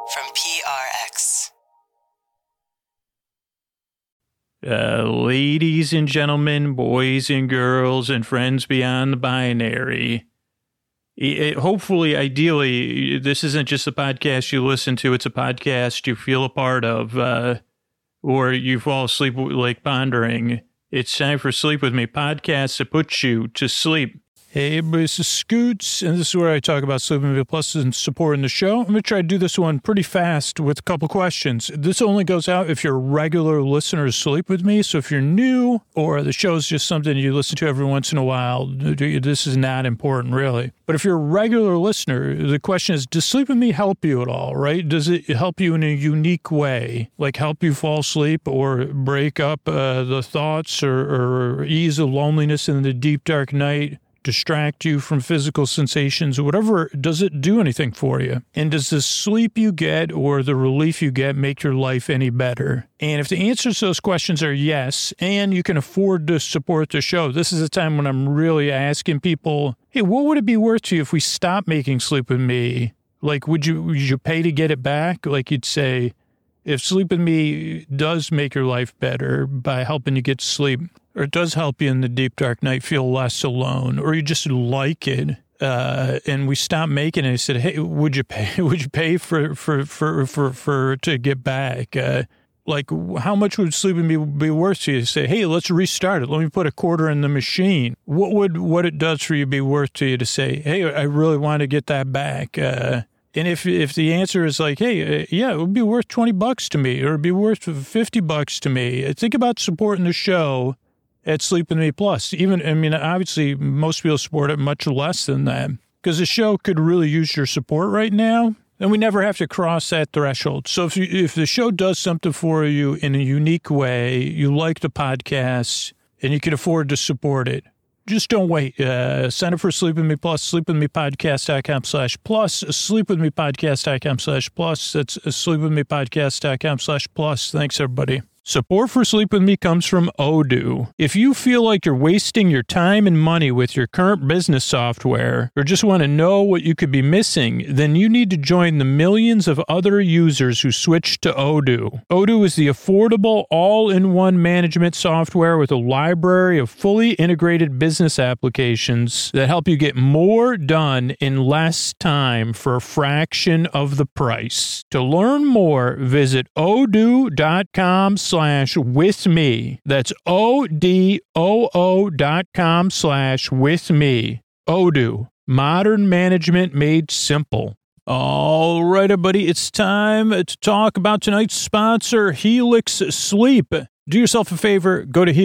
from PRX. Ladies and gentlemen, boys and girls, and friends beyond the binary. Hopefully, ideally, this isn't just a podcast you listen to. It's a podcast you feel a part of, or you fall asleep like pondering. It's time for Sleep With Me, podcast that puts you to sleep. Hey, everybody, this is Scoots, and this is where I talk about Sleep With Me Plus and supporting the show. I'm going to try to do this one pretty fast with a couple questions. This only goes out if you're a regular listener to Sleep With Me, so if you're new or the show's just something you listen to every once in a while, this is not important, really. But if you're a regular listener, the question is, does Sleep With Me help you at all, right? Does it help you in a unique way, like help you fall asleep or break up the thoughts or ease the loneliness in the deep, dark night? Distract you from physical sensations or whatever? Does it do anything for you? And does the sleep you get or the relief you get make your life any better? And if the answers to those questions are yes, and you can afford to support the show, this is a time when I'm really asking people, hey, what would it be worth to you if we stopped making Sleep With Me? Like, would you pay to get it back? Like you'd say, if Sleep With Me does make your life better by helping you get to sleep, or it does help you in the deep, dark night feel less alone, or you just like it, and we stopped making it, I said, hey, would you pay for to get back? Like, how much would Sleep With Me be worth to you? Say, hey, let's restart it. Let me put a quarter in the machine. What it does for you be worth to you to say, hey, I really want to get that back? And if the answer is like, hey, yeah, it would be worth $20 to me, or it'd be worth $50 to me, think about supporting the show at Sleep With Me Plus. Obviously, most people support it much less than that, because the show could really use your support right now, and we never have to cross that threshold. So if the show does something for you in a unique way, you like the podcast, and you can afford to support it, just don't wait. Sign up for Sleep With Me Plus, sleepwithmepodcast.com/plus, sleepwithmepodcast.com/plus. That's sleepwithmepodcast.com/plus. Thanks, everybody. Support for Sleep With Me comes from Odoo. If you feel like you're wasting your time and money with your current business software, or just want to know what you could be missing, then you need to join the millions of other users who switched to Odoo. Odoo is the affordable, all-in-one management software with a library of fully integrated business applications that help you get more done in less time for a fraction of the price. To learn more, visit odoo.com/with me. That's ODOO.com/with me. Odoo. Modern management made simple. All right, everybody, it's time to talk about tonight's sponsor, Helix Sleep. Do yourself a favor, go to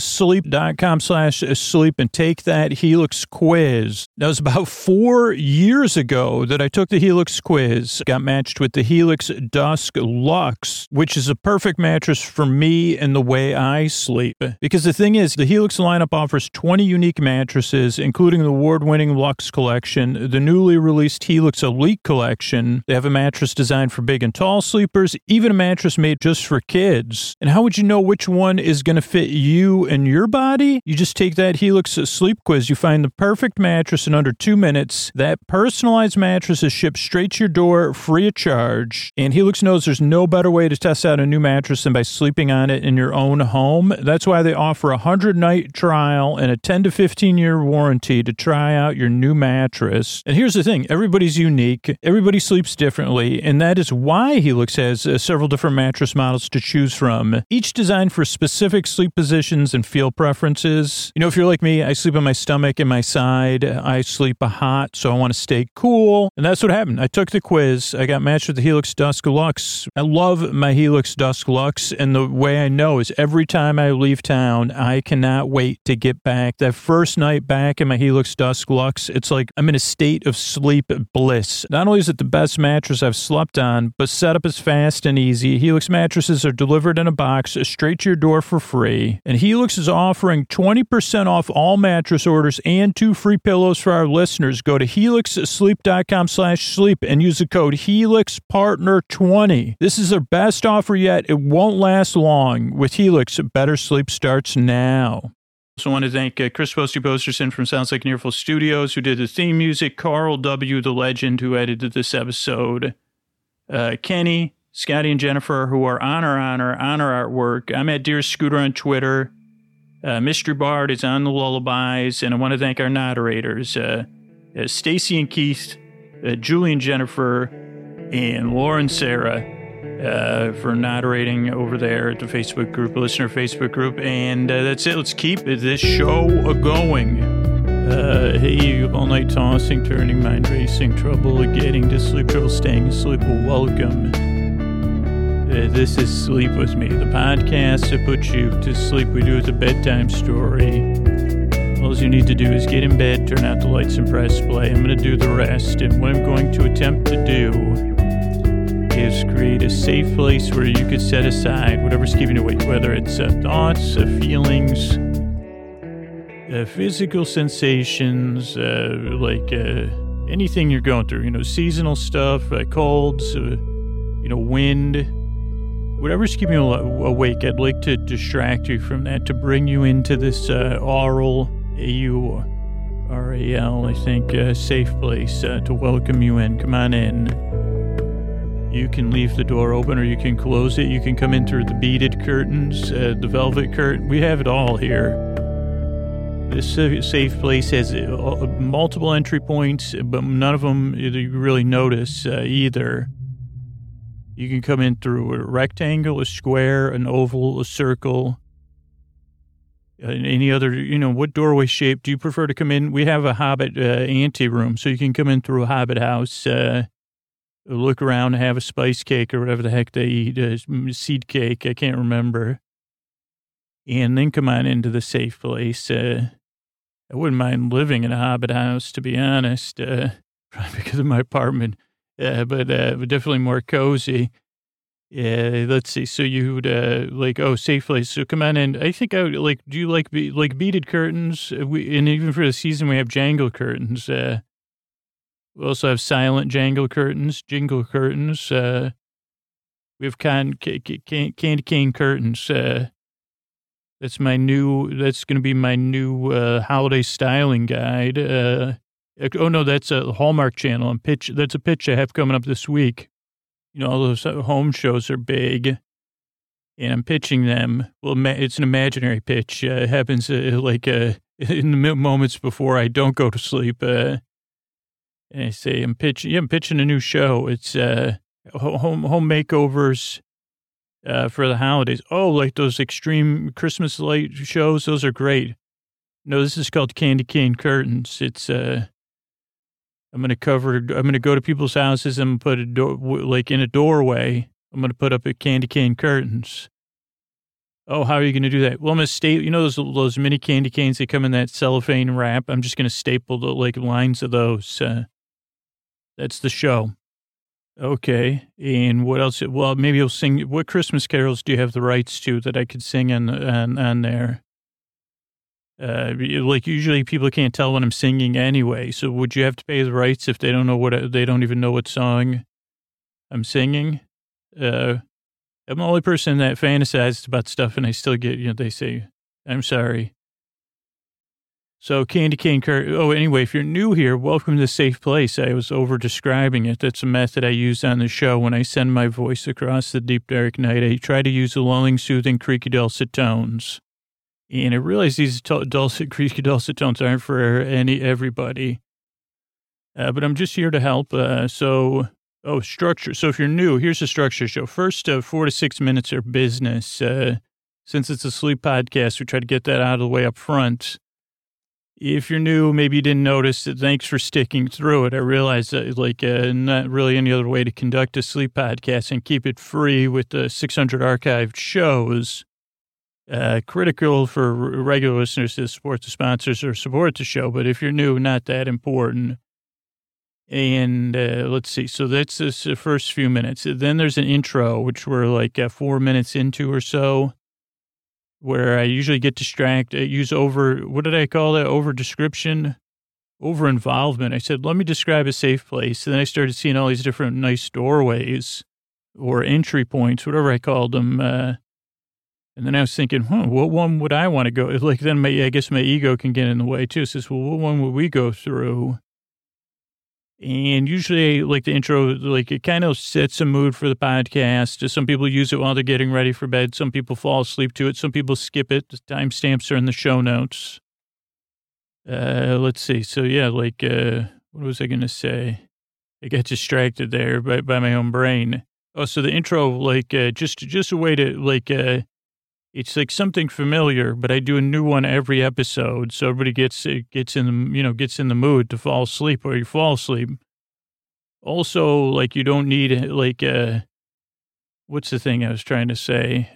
helixsleep.com/sleep and take that Helix quiz. That was about 4 years ago that I took the Helix quiz. Got matched with the Helix Dusk Luxe, which is a perfect mattress for me and the way I sleep. Because the thing is, the Helix lineup offers 20 unique mattresses, including the award-winning Luxe Collection, the newly released Helix Elite Collection. They have a mattress designed for big and tall sleepers, even a mattress made just for kids. And how would you know which one is going to fit you and your body? You just take that Helix Sleep quiz. You find the perfect mattress in under 2 minutes. That personalized mattress is shipped straight to your door, free of charge. And Helix knows there's no better way to test out a new mattress than by sleeping on it in your own home. That's why they offer a 100-night trial and a 10 to 15-year warranty to try out your new mattress. And here's the thing. Everybody's unique. Everybody sleeps differently. And that is why Helix has several different mattress models to choose from. Each designed for specific sleep positions and feel preferences. You know, if you're like me, I sleep on my stomach and my side. I sleep hot, so I want to stay cool. And that's what happened. I took the quiz. I got matched with the Helix Dusk Luxe. I love my Helix Dusk Luxe, and the way I know is every time I leave town, I cannot wait to get back. That first night back in my Helix Dusk Luxe, it's like I'm in a state of sleep bliss. Not only is it the best mattress I've slept on, but setup is fast and easy. Helix mattresses are delivered in a box straight to your door for free. And Helix is offering 20% off all mattress orders and 2 free pillows for our listeners. Go to helixsleep.com/sleep and use the code HelixPartner20. This is their best offer yet. It won't last long. With Helix, better sleep starts now. Also want to thank Chris Posterson from Sounds Like an Earful Studios, who did the theme music, Carl W., the legend, who edited this episode. Kenny, Scotty, and Jennifer, who are on our artwork. I'm at Dear Scooter on Twitter. Mystery Bard is on the lullabies, and I want to thank our narrators, Stacy and Keith, Julie and Jennifer, and Lauren Sarah for narrating over there at the Facebook group, listener Facebook group. And that's it. Let's keep this show going. Hey, all night tossing, turning, mind racing, trouble getting to sleep, trouble staying asleep. Well, welcome. This is Sleep With Me, the podcast to put you to sleep. We do it as a bedtime story. All you need to do is get in bed, turn out the lights, and press play. I'm going to do the rest. And what I'm going to attempt to do is create a safe place where you can set aside whatever's keeping you awake, whether it's thoughts, feelings, physical sensations, anything you're going through, seasonal stuff, colds, wind. Whatever's keeping you awake, I'd like to distract you from that, to bring you into this aural, A-U-R-A-L, I think, safe place to welcome you in. Come on in. You can leave the door open or you can close it. You can come in through the beaded curtains, the velvet curtain. We have it all here. This safe place has multiple entry points, but none of them you really notice either. You can come in through a rectangle, a square, an oval, a circle, any other, what doorway shape do you prefer to come in? We have a Hobbit anteroom, so you can come in through a Hobbit house, look around, have a spice cake or whatever the heck they eat, seed cake, I can't remember, and then come on into the safe place. I wouldn't mind living in a Hobbit house, to be honest, probably because of my apartment. But definitely more cozy. Let's see. So you would safe place. So come on in. I think I would do you like beaded curtains? And even for the season, we have jangle curtains. We also have silent jingle curtains. We have candy cane curtains. That's going to be my new holiday styling guide. Oh, no, that's a Hallmark Channel. That's a pitch I have coming up this week. All those home shows are big, and I'm pitching them. Well, it's an imaginary pitch. It happens in the moments before I don't go to sleep. And I say, I'm pitching a new show. It's home makeovers for the holidays. Oh, like those extreme Christmas light shows. Those are great. No, this is called Candy Cane Curtains. It's I'm going to go to people's houses and put in a doorway. I'm going to put up a candy cane curtains. Oh, how are you going to do that? Well, I'm going to staple, those mini candy canes that come in that cellophane wrap. I'm just going to staple the lines of those. That's the show. Okay. And what else? Well, maybe I'll sing. What Christmas carols do you have the rights to that I could sing on there? Usually people can't tell when I'm singing anyway. So would you have to pay the rights if they don't know they don't even know what song I'm singing? I'm the only person that fantasizes about stuff and I still get, they say, I'm sorry. So candy cane curtain. Oh, anyway, if you're new here, welcome to the safe place. I was over describing it. That's a method I use on the show when I send my voice across the deep dark night. I try to use the lulling, soothing, creaky, dulcet tones. And I realize these creaky, dulcet tones aren't for everybody. But I'm just here to help. Structure. So if you're new, here's the structure show. First 4 to 6 minutes are business. Since it's a sleep podcast, we try to get that out of the way up front. If you're new, maybe you didn't notice it. Thanks for sticking through it. I realize that not really any other way to conduct a sleep podcast and keep it free with the 600 archived shows. Critical for regular listeners to support the sponsors or support the show, but if you're new, not that important. And let's see. So that's the first few minutes. Then there's an intro, which we're 4 minutes into or so, where I usually get distracted. Use what did I call that? Over description, over involvement. I said, let me describe a safe place. And then I started seeing all these different nice doorways or entry points, whatever I called them. And then I was thinking, what one would I want to go? Then I guess my ego can get in the way too. It says, well, what one would we go through? And usually, like the intro, like it kind of sets a mood for the podcast. Some people use it while they're getting ready for bed. Some people fall asleep to it. Some people skip it. The timestamps are in the show notes. Let's see. So yeah, like, what was I going to say? I got distracted there by my own brain. Oh, so the intro, like, just a way to, like, it's like something familiar, but I do a new one every episode, so everybody gets in the mood to fall asleep, or you fall asleep. Also, like, you don't need, like, what's the thing I was trying to say?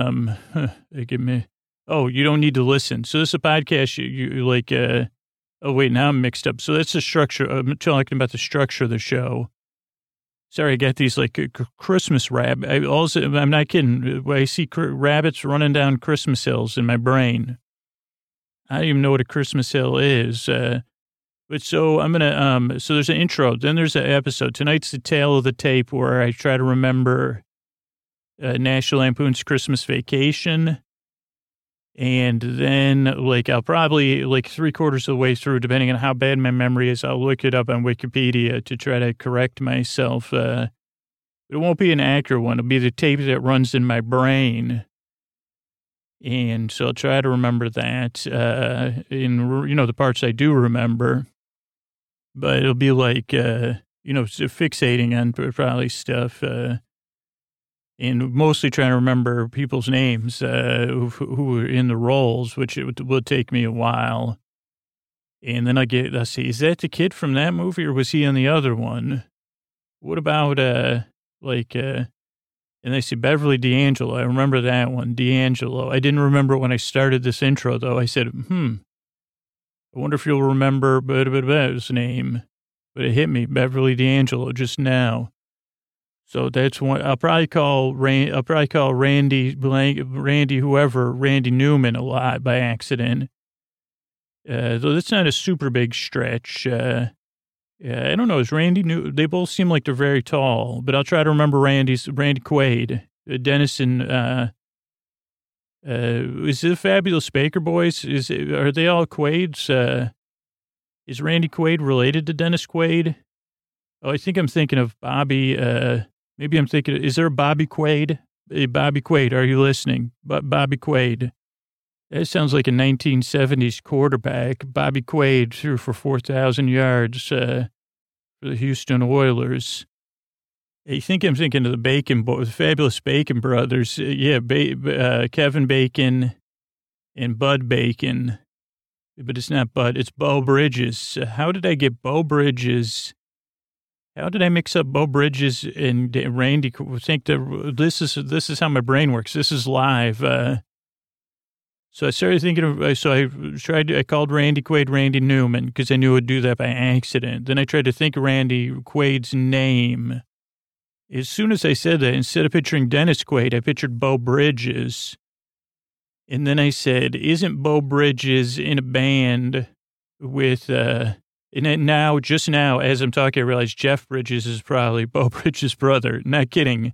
You don't need to listen. So this is a podcast, you like, oh wait, now I'm mixed up. So that's the structure. I'm talking about the structure of the show. Sorry, I got these like Christmas rabbits. I'm not kidding. I see rabbits running down Christmas hills in my brain. I don't even know what a Christmas hill is. But so I'm going to, so there's an intro. Then there's an episode. Tonight's the tale of the tape where I try to remember National Lampoon's Christmas Vacation. And then, like, I'll probably, like, 3/4 of the way through, depending on how bad my memory is, I'll look it up on Wikipedia to try to correct myself. It won't be an accurate one. It'll be the tape that runs in my brain. And so I'll try to remember that in, the parts I do remember. But it'll be like, fixating on probably stuff. And mostly trying to remember people's names who were in the roles, which it will take me a while. And then let's see, is that the kid from that movie, or was he in the other one? What about, and they say Beverly D'Angelo. I remember that one, D'Angelo. I didn't remember it when I started this intro, though. I said, I wonder if you'll remember his name. But it hit me, Beverly D'Angelo, just now. So that's one. I'll probably call Randy Newman a lot by accident. Though that's not a super big stretch. I don't know. Is Randy New? They both seem like they're very tall, but I'll try to remember Randy Quaid, Dennison. Is it the Fabulous Baker Boys? Are they all Quaids? Is Randy Quaid related to Dennis Quaid? Oh, I think I'm thinking of Bobby. Maybe I'm thinking, is there a Bobby Quaid? Hey, Bobby Quaid, are you listening? Bobby Quaid. That sounds like a 1970s quarterback. Bobby Quaid threw for 4,000 yards for the Houston Oilers. I think I'm thinking of the Fabulous Bacon Brothers. Kevin Bacon and Bud Bacon. But it's not Bud, it's Bo Bridges. How did I get Bo Bridges? How did I mix up Bo Bridges and Randy? Think that this is how my brain works. This is live. So I started thinking of, I called Randy Quaid Randy Newman because I knew I would do that by accident. Then I tried to think of Randy Quaid's name. As soon as I said that, instead of picturing Dennis Quaid, I pictured Bo Bridges. And then I said, isn't Bo Bridges in a band with, and just now, as I'm talking, I realize Jeff Bridges is probably Bo Bridges' brother. Not kidding.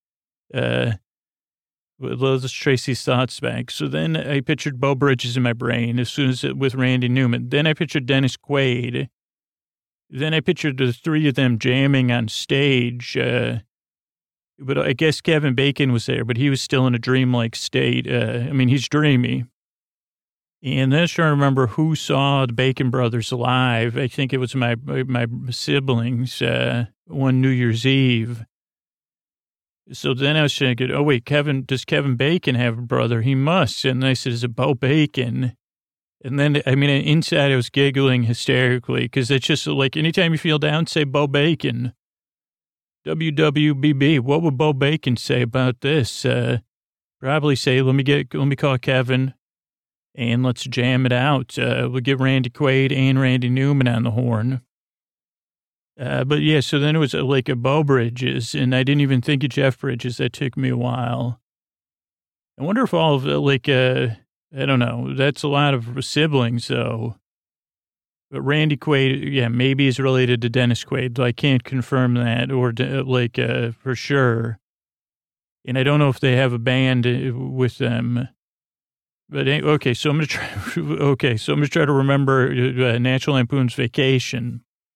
Let's trace these thoughts back. So then I pictured Bo Bridges in my brain as soon as with Randy Newman. Then I pictured Dennis Quaid. Then I pictured the three of them jamming on stage. But I guess Kevin Bacon was there, but he was still in a dreamlike state. He's dreamy. And then I was trying to remember who saw the Bacon Brothers live. I think it was my siblings one New Year's Eve. So then I was thinking, oh, wait, does Kevin Bacon have a brother? He must. And I said, is it Bo Bacon? And then, inside I was giggling hysterically because it's just like anytime you feel down, say Bo Bacon. WWBB. What would Bo Bacon say about this? Probably say, let me call Kevin and let's jam it out. We'll get Randy Quaid and Randy Newman on the horn. But yeah, so then it was like a Bo Bridges, and I didn't even think of Jeff Bridges. That took me a while. I wonder if all of I don't know. That's a lot of siblings, though. But Randy Quaid, yeah, maybe is related to Dennis Quaid. I can't confirm that or for sure. And I don't know if they have a band with them. But okay, so I'm gonna try. Okay, so I'm gonna try to remember National Lampoon's Vacation.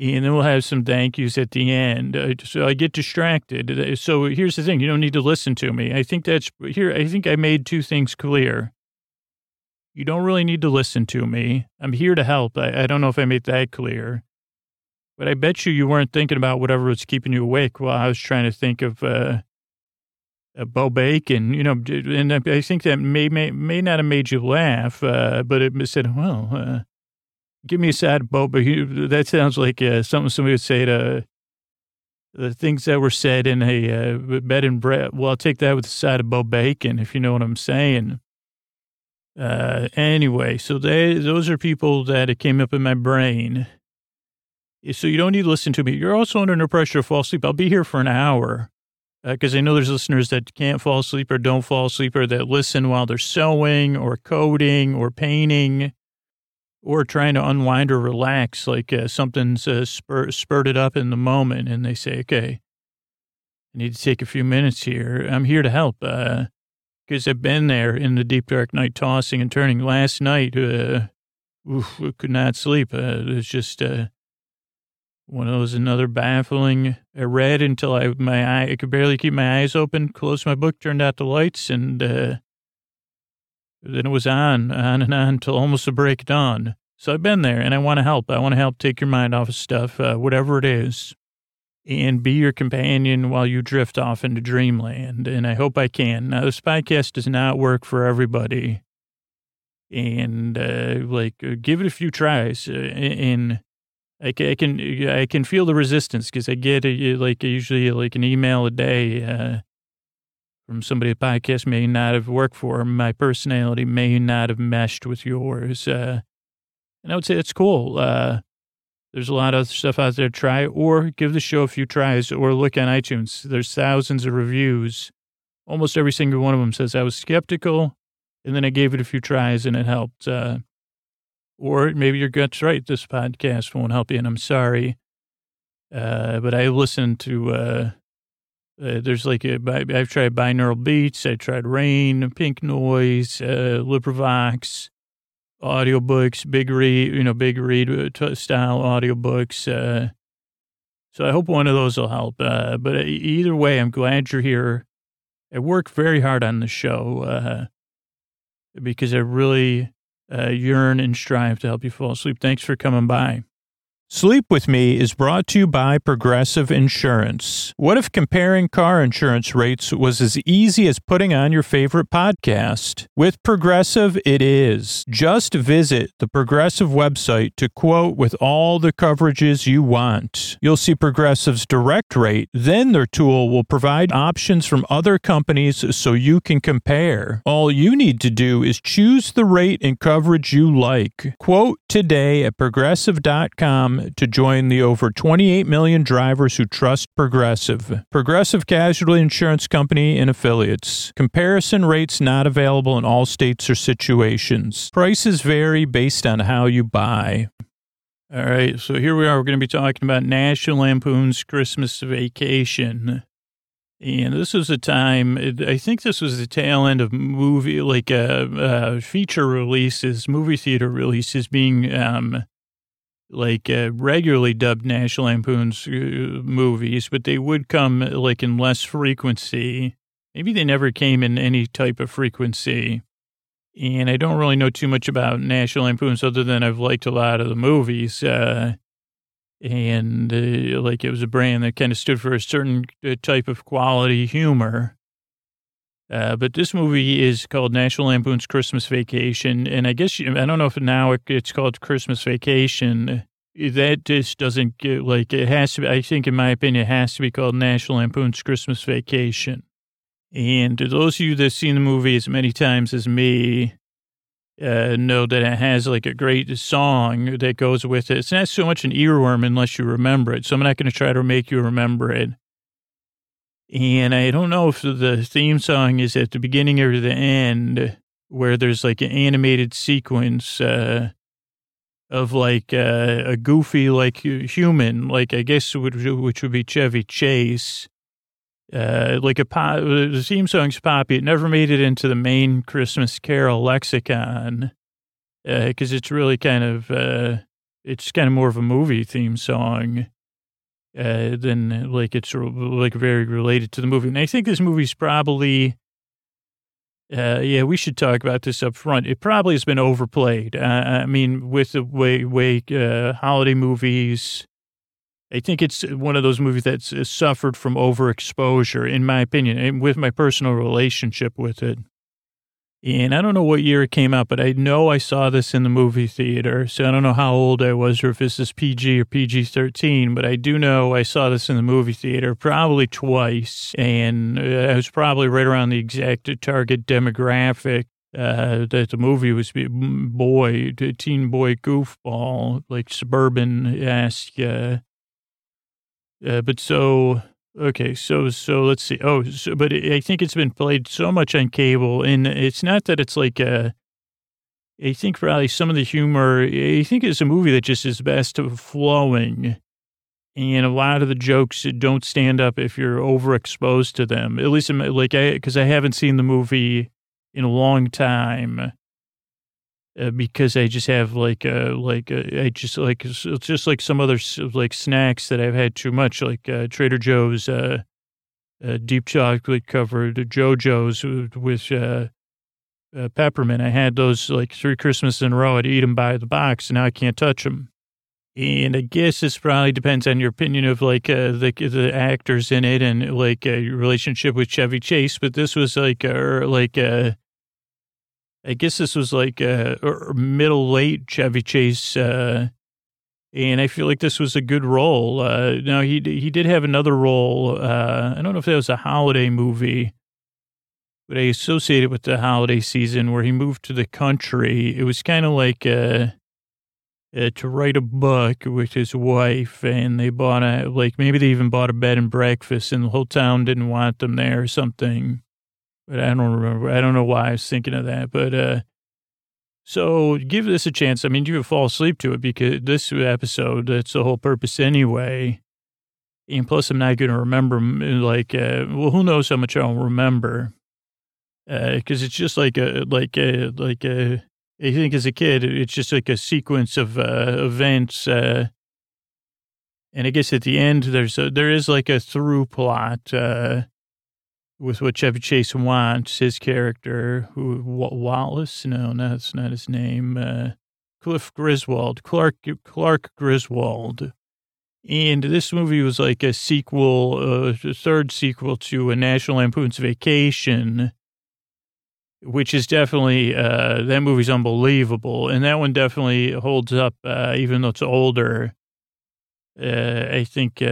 And then we'll have some thank yous at the end. So I get distracted. So here's the thing. You don't need to listen to me. I think I made two things clear. You don't really need to listen to me. I'm here to help. I don't know if I made that clear. But I bet you weren't thinking about whatever was keeping you awake while I was trying to think of Bo Bacon, and I think that may not have made you laugh, but it said, well, give me a side of Bo Bacon. That sounds like something somebody would say to the things that were said in a bed and bread. Well, I'll take that with a side of Bo Bacon, if you know what I'm saying. Anyway, so those are people that it came up in my brain. So you don't need to listen to me. You're also under no pressure to fall asleep. I'll be here for an hour because I know there's listeners that can't fall asleep or don't fall asleep or that listen while they're sewing or coding or painting or trying to unwind or relax, like something's spurted up in the moment and they say, okay, I need to take a few minutes here. I'm here to help because I've been there in the deep, dark night tossing and turning. Last night, could not sleep. It was just... one of those, another baffling. I read until I could barely keep my eyes open, closed my book, turned out the lights, and then it was on and on till almost the break of dawn. So I've been there, and I want to help. I want to help take your mind off of stuff, whatever it is, and be your companion while you drift off into dreamland, and I hope I can. Now, this podcast does not work for everybody, and, give it a few tries, and... I can feel the resistance because I get usually an email a day from somebody the podcast may not have worked for. My personality may not have meshed with yours. And I would say that's cool. There's a lot of stuff out there to try or give the show a few tries or look on iTunes. There's thousands of reviews. Almost every single one of them says I was skeptical and then I gave it a few tries and it helped. Or maybe your gut's right. This podcast won't help you, and I'm sorry. But I listened to, there's I've tried binaural beats. I tried Rain, Pink Noise, LibriVox, audiobooks, Big Read style audiobooks. So I hope one of those will help. But either way, I'm glad you're here. I work very hard on the show because I really... yearn and strive to help you fall asleep. Thanks for coming by. Sleep With Me is brought to you by Progressive Insurance. What if comparing car insurance rates was as easy as putting on your favorite podcast? With Progressive, it is. Just visit the Progressive website to quote with all the coverages you want. You'll see Progressive's direct rate, then their tool will provide options from other companies so you can compare. All you need to do is choose the rate and coverage you like. Quote today at Progressive.com to join the over 28 million drivers who trust Progressive. Progressive Casualty Insurance Company and Affiliates. Comparison rates not available in all states or situations. Prices vary based on how you buy. All right, so here we are. We're going to be talking about National Lampoon's Christmas Vacation. And this was a time, I think this was the tail end of movie, feature releases, movie theater releases being... regularly dubbed National Lampoon's movies, but they would come in less frequency. Maybe they never came in any type of frequency. And I don't really know too much about National Lampoon's other than I've liked a lot of the movies. It was a brand that kind of stood for a certain type of quality humor. But this movie is called National Lampoon's Christmas Vacation. And I guess, I don't know if now it's called Christmas Vacation. That just doesn't get, it has to be, I think in my opinion, it has to be called National Lampoon's Christmas Vacation. And to those of you that have seen the movie as many times as me, know that it has a great song that goes with it. It's not so much an earworm unless you remember it. So I'm not going to try to make you remember it. And I don't know if the theme song is at the beginning or the end where there's an animated sequence of a goofy human, I guess which would be Chevy Chase. The theme song's poppy. It never made it into the main Christmas Carol lexicon because it's really kind of it's kind of more of a movie theme song than like it's like very related to the movie. And I think this movie's probably, yeah, we should talk about this up front. It probably has been overplayed. I mean, with the way holiday movies, I think it's one of those movies that's suffered from overexposure, in my opinion, and with my personal relationship with it. And I don't know what year it came out, but I know I saw this in the movie theater. So I don't know how old I was or if this is PG or PG-13, but I do know I saw this in the movie theater probably twice. And I was probably right around the exact target demographic that the movie was teen boy goofball, like suburban-esque. But so... Okay, so let's see. But I think it's been played so much on cable, and it's not that it's like I think probably some of the humor, I think it's a movie that just is best flowing, and a lot of the jokes don't stand up if you're overexposed to them. At least, because I haven't seen the movie in a long time. Because I just have it's just like some other like snacks that I've had too much, like Trader Joe's deep chocolate covered JoJo's with peppermint. I had those like 3 Christmases in a row. I'd eat them by the box, and now I can't touch them. And I guess this probably depends on your opinion of like the actors in it and like your relationship with Chevy Chase. But this was I guess this was like middle-late Chevy Chase, and I feel like this was a good role. Now, he did have another role. I don't know if that was a holiday movie, but I associate it with the holiday season where he moved to the country. It was kind of like to write a book with his wife, and they bought maybe they even bought a bed and breakfast, and the whole town didn't want them there or something. But I don't remember. I don't know why I was thinking of that. But so give this a chance. I mean, you would fall asleep to it because this episode, that's the whole purpose anyway. And plus, I'm not going to remember, who knows how much I'll remember. Because it's just I think as a kid, it's just like a sequence of events. And I guess at the end, there is like a through plot with what Chevy Chase wants, his character, Wallace? No, that's not his name. Cliff Griswold, Clark Griswold. And this movie was like a sequel, a third sequel to A National Lampoon's Vacation, which is definitely, that movie's unbelievable. And that one definitely holds up, even though it's older. I think,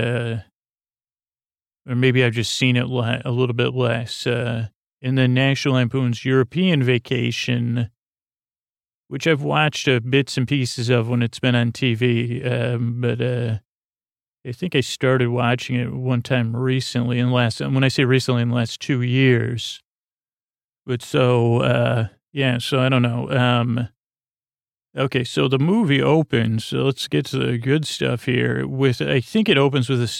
or maybe I've just seen it a little bit less. And then National Lampoon's European Vacation, which I've watched bits and pieces of when it's been on TV. But I think I started watching it one time recently, when I say recently, in the last 2 years. But so, yeah, so I don't know. Okay, so the movie opens, so let's get to the good stuff here. I think it opens with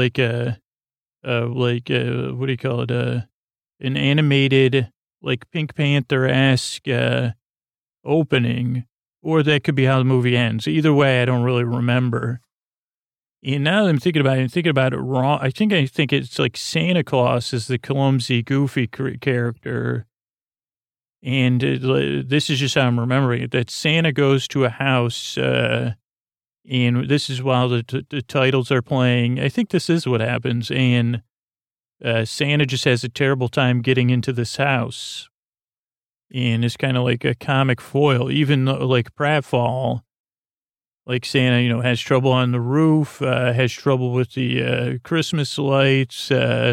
what do you call it? An animated, like Pink Panther-esque opening, or that could be how the movie ends. Either way, I don't really remember. And now that I'm thinking about it wrong. I think it's like Santa Claus is the clumsy, goofy character. And this is just how I'm remembering it, that Santa goes to a house, and this is while the titles are playing. I think this is what happens. And Santa just has a terrible time getting into this house. And it's kind of like a comic foil. Even like pratfall, like Santa, has trouble on the roof, has trouble with the Christmas lights.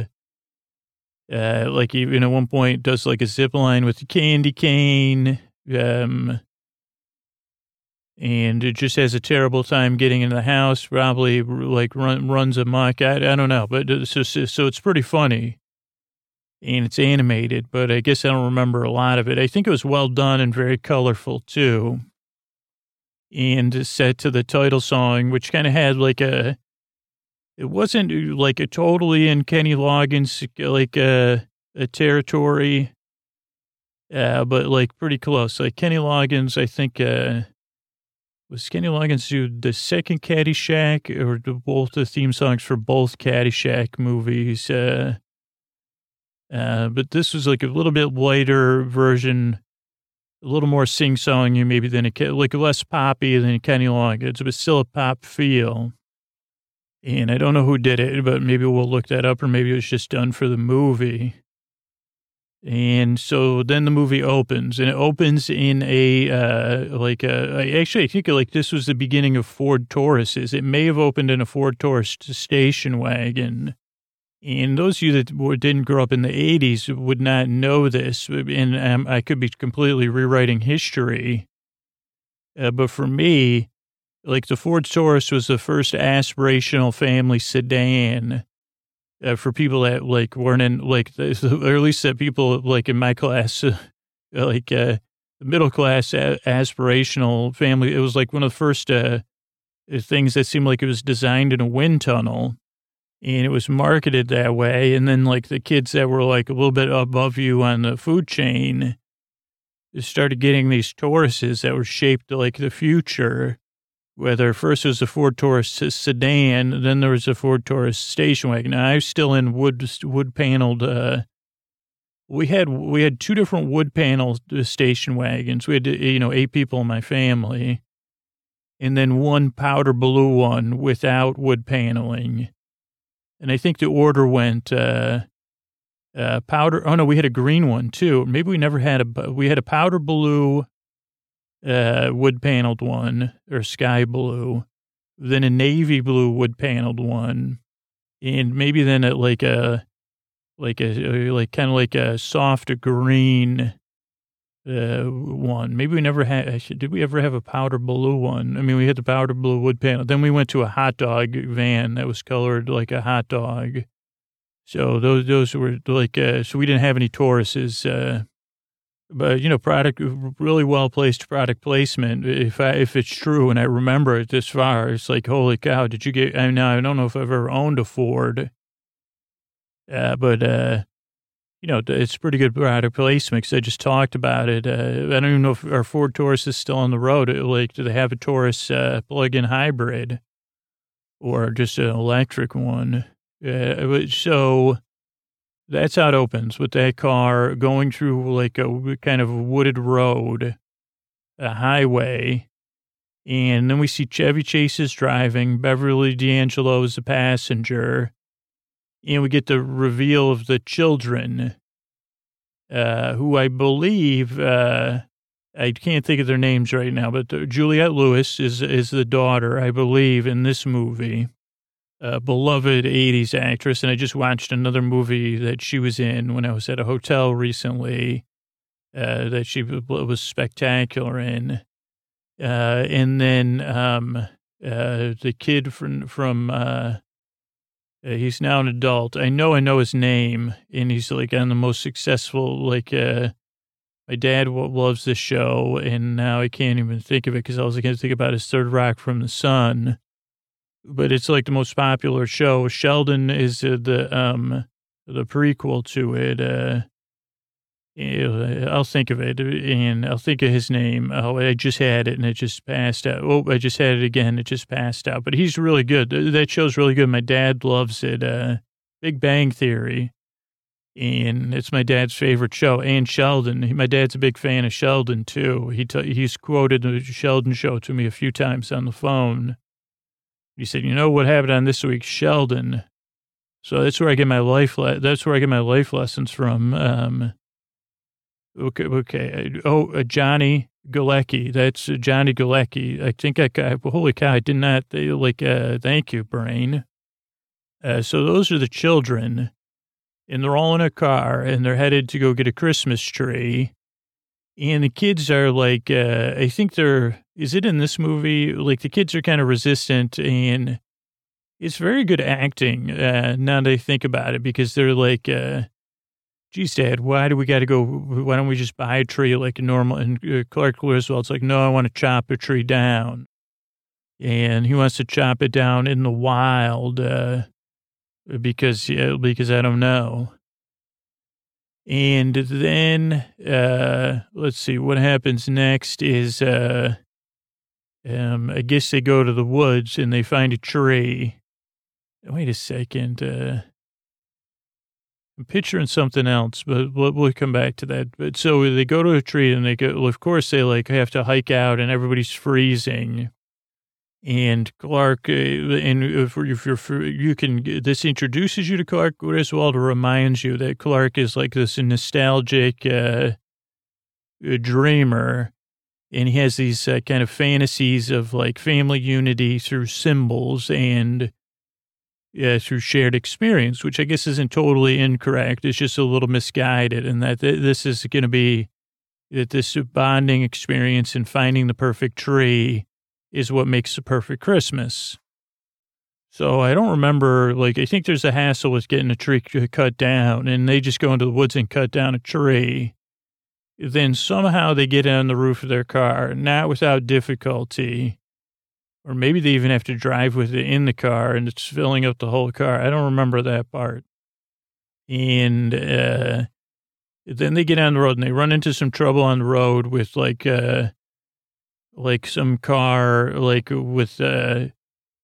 Like even at one point does like a zip line with the candy cane. And it just has a terrible time getting into the house, probably like runs amok. I don't know, but so it's pretty funny. And it's animated, but I guess I don't remember a lot of it. I think it was well done and very colorful too. And set to the title song, which kind of had like it wasn't like a totally in Kenny Loggins, like a territory, but like pretty close. Like Kenny Loggins, I think, Was Kenny Loggins do the second Caddyshack or both the theme songs for both Caddyshack movies? But this was like a little bit lighter version, a little more sing-songy maybe than like less poppy than Kenny Loggins, but still a pop feel. And I don't know who did it, but maybe we'll look that up, or maybe it was just done for the movie. And so then the movie opens, and it opens in actually, I think like this was the beginning of Ford Tauruses. It may have opened in a Ford Taurus station wagon. And those of you that didn't grow up in the 80s would not know this, and I could be completely rewriting history. But for me, like the Ford Taurus was the first aspirational family sedan. For people that like weren't in like, or at least that people like in my class, the middle class aspirational family. It was like one of the first things that seemed like it was designed in a wind tunnel, and it was marketed that way. And then like the kids that were like a little bit above you on the food chain started getting these Tauruses that were shaped like the future. Whether first it was a Ford Taurus sedan, then there was a Ford Taurus station wagon. Now, I was still in wood paneled. We had two different wood panel station wagons. We had 8 people in my family, and then one powder blue one without wood paneling. And I think the order went powder. Oh no, we had a green one too. Maybe we never had we had a powder blue. Wood paneled one, or sky blue, then a navy blue wood paneled one, and maybe then kind of like a soft green one. Maybe we never had. Did we ever have a powder blue one? I mean, we had the powder blue wood panel. Then we went to a hot dog van that was colored like a hot dog. So those were like so we didn't have any Tauruses. But, product, really well-placed product placement. If it's true and I remember it this far, it's like, holy cow, did you get, I don't know if I've ever owned a Ford. But it's pretty good product placement because I just talked about it. I don't even know if our Ford Taurus is still on the road. Do they have a Taurus plug-in hybrid or just an electric one? So that's how it opens, with that car going through like a kind of wooded road, a highway. And then we see Chevy Chase is driving, Beverly D'Angelo is the passenger. And we get the reveal of the children, who I believe, I can't think of their names right now, but Juliette Lewis is the daughter, I believe, in this movie. Beloved 80s actress, and I just watched another movie that she was in when I was at a hotel recently, that she was spectacular in. And then the kid from he's now an adult. I know his name, and he's like on the most successful, my dad loves this show, and now I can't even think of it because I was going to think about his Third Rock from the Sun. But it's like the most popular show. Sheldon is the prequel to it. I'll think of it, and I'll think of his name. Oh, I just had it, and it just passed out. Oh, I just had it again. It just passed out. But he's really good. That show's really good. My dad loves it. Big Bang Theory. And it's my dad's favorite show. And Sheldon. My dad's a big fan of Sheldon, too. He's quoted the Sheldon show to me a few times on the phone. He said, what happened on this week's Sheldon? So that's where I get my life lessons from. Okay. Johnny Galecki. That's Johnny Galecki. I think holy cow, I did not, thank you, brain. So those are the children, and they're all in a car, and they're headed to go get a Christmas tree. And the kids are like, I think is it in this movie? Like the kids are kind of resistant, and it's very good acting, now that I think about it, because they're like, geez, Dad, why do we got to go? Why don't we just buy a tree like a normal? And Clark Griswold's like, no, I want to chop a tree down. And he wants to chop it down in the wild, because I don't know. And then, let's see, what happens next is, I guess they go to the woods and they find a tree. Wait a second. I'm picturing something else, but we'll come back to that. But so they go to a tree and they go, well, of course they like have to hike out and everybody's freezing. And Clark, and if you can, this introduces you to Clark Griswold, or reminds you that Clark is like this nostalgic dreamer, and he has these kind of fantasies of like family unity through symbols and through shared experience, which I guess isn't totally incorrect. It's just a little misguided, and that this is going to be that this bonding experience and finding the perfect tree is what makes the perfect Christmas. So I don't remember, like, I think there's a hassle with getting a tree cut down, and they just go into the woods and cut down a tree. Then somehow they get on the roof of their car, not without difficulty, or maybe they even have to drive with it in the car, and it's filling up the whole car. I don't remember that part. And then they get on the road, and they run into some trouble on the road with, like some car, like with, some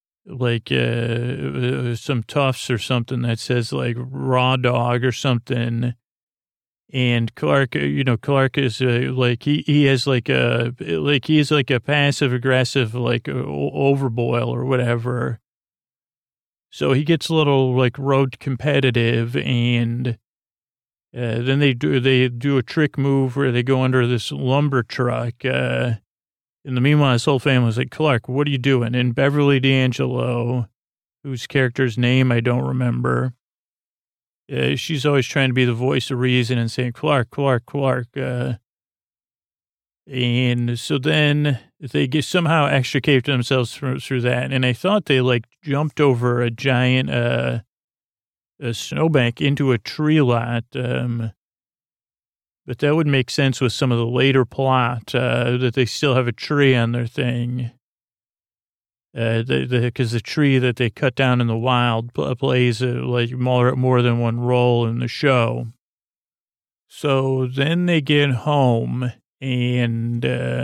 Tufts or something that says like raw dog or something. And Clark, Clark is like, he has like he's like a passive aggressive, like overboil or whatever. So he gets a little like road competitive, and then they do a trick move where they go under this lumber truck, in the meanwhile, his whole family's like, Clark, what are you doing? And Beverly D'Angelo, whose character's name I don't remember, she's always trying to be the voice of reason and saying, Clark. And so then they somehow extricate themselves through that. And I thought they like jumped over a giant a snowbank into a tree lot. But that would make sense with some of the later plot, that they still have a tree on their thing. Because the tree that they cut down in the wild plays like more than one role in the show. So then they get home, and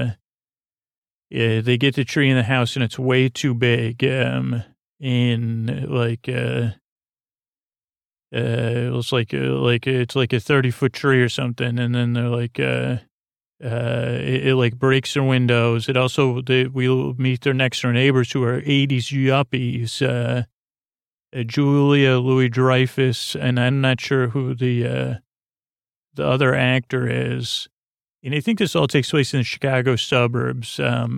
they get the tree in the house, and it's way too big. And like, it's like it's like a 30-foot tree or something, and then they're like, it like breaks their windows. It also we meet their next door neighbors who are 80s yuppies, Julia Louis-Dreyfus, and I'm not sure who the other actor is. And I think this all takes place in the Chicago suburbs.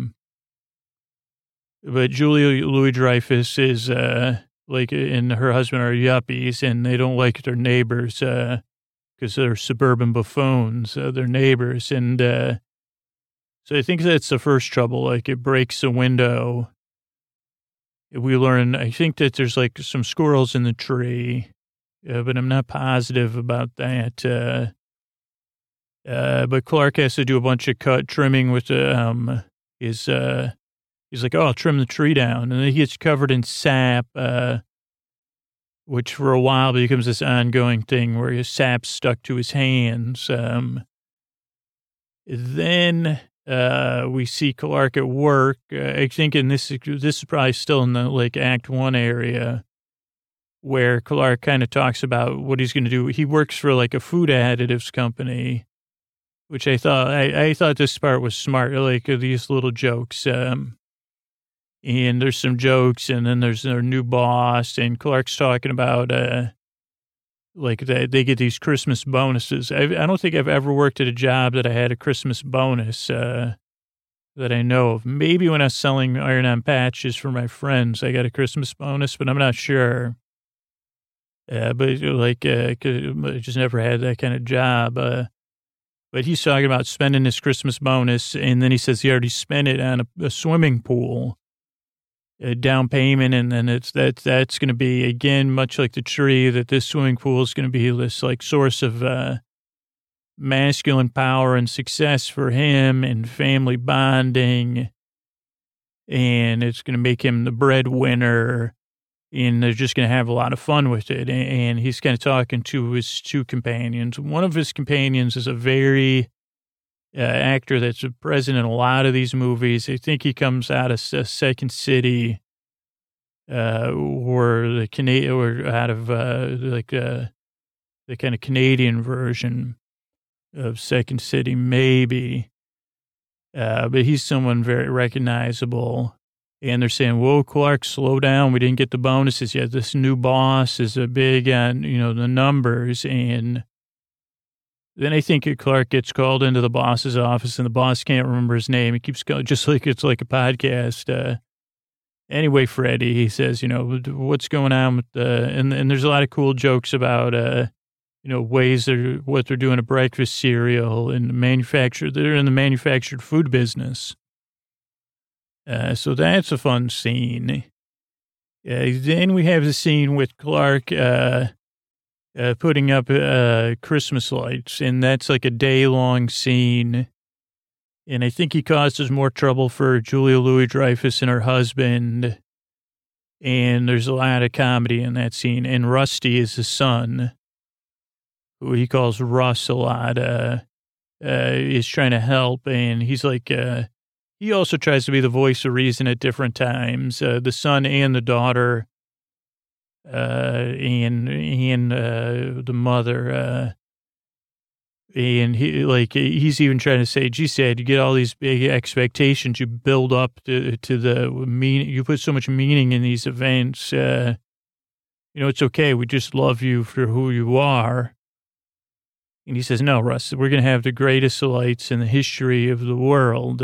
But Julia Louis-Dreyfus is like, and her husband are yuppies, and they don't like their neighbors because they're suburban buffoons, their neighbors. And so I think that's the first trouble. Like, it breaks a window. We learn, I think that there's like some squirrels in the tree, but I'm not positive about that. But Clark has to do a bunch of trimming with he's like, oh, I'll trim the tree down. And then he gets covered in sap, which for a while becomes this ongoing thing where his sap's stuck to his hands. Then we see Clark at work. I think this is probably still in the like Act 1 area, where Clark kind of talks about what he's going to do. He works for like a food additives company, which I thought this part was smart, like these little jokes. And there's some jokes, and then there's their new boss, and Clark's talking about, like they get these Christmas bonuses. I don't think I've ever worked at a job that I had a Christmas bonus, that I know of. Maybe when I was selling iron-on patches for my friends, I got a Christmas bonus, but I'm not sure. But like, I just never had that kind of job. But he's talking about spending his Christmas bonus, and then he says he already spent it on a swimming pool. A down payment, and then that's going to be, again, much like the tree, that this swimming pool is going to be this like source of masculine power and success for him and family bonding, and it's going to make him the breadwinner, and they're just going to have a lot of fun with it. And he's kind of talking to his two companions. One of his companions is a very actor that's present in a lot of these movies. I think he comes out of Second City, or the Canadian, or out of the kind of Canadian version of Second City, maybe. But he's someone very recognizable. And they're saying, whoa, Clark, slow down. We didn't get the bonuses yet. This new boss is a big on, the numbers. And then I think Clark gets called into the boss's office, and the boss can't remember his name. He keeps going, just like it's like a podcast. Anyway, Freddie, he says, what's going on with and there's a lot of cool jokes about, ways what they're doing at breakfast cereal and they're in the manufactured food business. So that's a fun scene. Then we have the scene with Clark putting up Christmas lights, and that's like a day-long scene. And I think he causes more trouble for Julia Louis-Dreyfus and her husband. And there's a lot of comedy in that scene. And Rusty is his son, who he calls Russ a lot, is trying to help. And he's like... he also tries to be the voice of reason at different times. The son and the daughter, and the mother, and he's even trying to say, "Gee, Sad, you get all these big expectations, you build up to the meaning. You put so much meaning in these events. It's okay. We just love you for who you are." And he says, "No, Russ, we're going to have the greatest lights in the history of the world."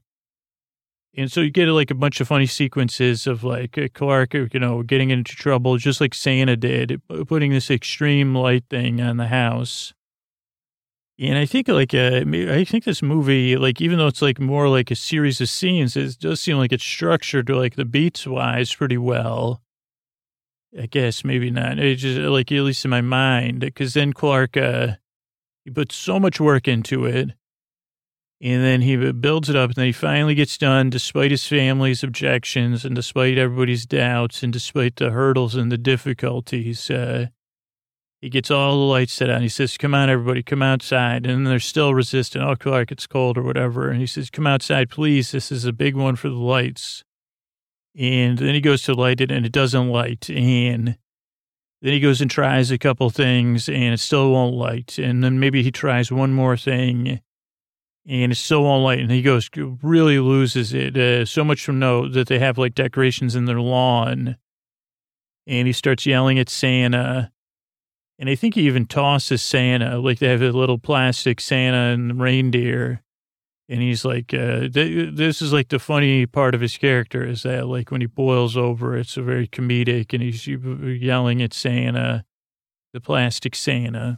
And so you get like a bunch of funny sequences of like Clark, getting into trouble, just like Santa did, putting this extreme light thing on the house. And I think I think this movie, like, even though it's like more like a series of scenes, it does seem like it's structured to like the beats wise pretty well. I guess maybe not. It's just like, at least in my mind, because then Clark, he puts so much work into it. And then he builds it up, and then he finally gets done, despite his family's objections and despite everybody's doubts and despite the hurdles and the difficulties. He gets all the lights set on. He says, "Come on, everybody, come outside." And then they're still resistant. "Oh, Clark, it's cold," or whatever. And he says, "Come outside, please. This is a big one for the lights." And then he goes to light it, and it doesn't light. And then he goes and tries a couple things, and it still won't light. And then maybe he tries one more thing, and it's still won't light. And he goes, really loses it. So much to know that they have like decorations in their lawn. And he starts yelling at Santa. And I think he even tosses Santa. Like they have a little plastic Santa and reindeer. And he's like, this is like the funny part of his character, is that like when he boils over, it's a very comedic, and he's yelling at Santa, the plastic Santa,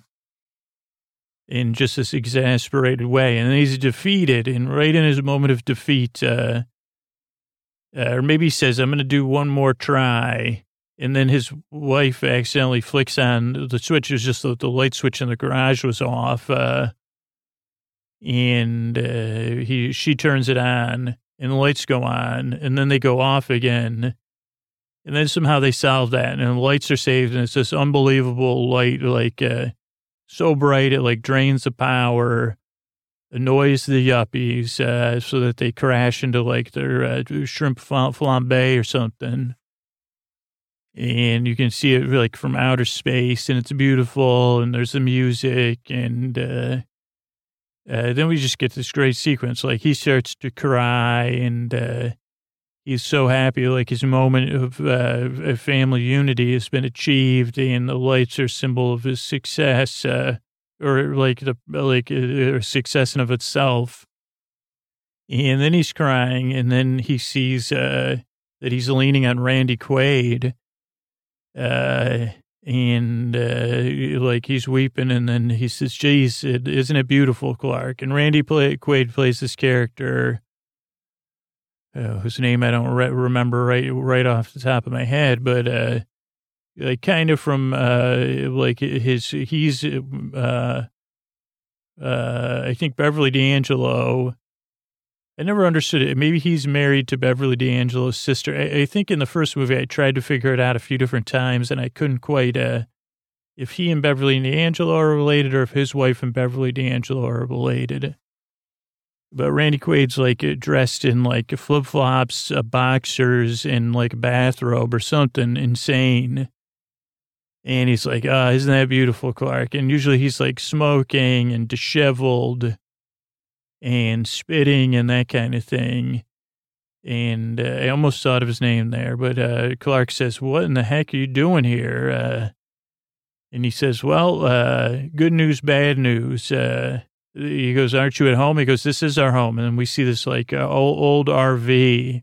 in just this exasperated way. And then he's defeated, and right in his moment of defeat, or maybe he says, "I'm going to do one more try." And then his wife accidentally flicks on the switch. It was just the light switch in the garage was off. And she turns it on, and the lights go on, and then they go off again. And then somehow they solve that, and the lights are saved, and it's this unbelievable light, like, so bright it like drains the power, annoys the yuppies, so that they crash into like their shrimp flambe or something. And you can see it like from outer space, and it's beautiful, and there's the music, and then we just get this great sequence. Like he starts to cry, and he's so happy, like his moment of family unity has been achieved, and the lights are a symbol of his success, or like a success in of itself. And then he's crying, and then he sees that he's leaning on Randy Quaid, and like he's weeping, and then he says, "Geez, isn't it beautiful, Clark?" And Randy Quaid plays this character, whose name I don't remember right off the top of my head, but like kind of from like he's I think Beverly D'Angelo. I never understood it. Maybe he's married to Beverly D'Angelo's sister. I think in the first movie I tried to figure it out a few different times, and I couldn't quite if he and Beverly D'Angelo are related, or if his wife and Beverly D'Angelo are related. But Randy Quaid's like dressed in like flip-flops, boxers, and like a bathrobe or something insane. And he's like, oh, isn't that beautiful, Clark? And usually he's like smoking and disheveled and spitting and that kind of thing. And I almost thought of his name there, but Clark says, what in the heck are you doing here? And he says, well, good news, bad news. He goes, aren't you at home? He goes, this is our home. And then we see this like old RV.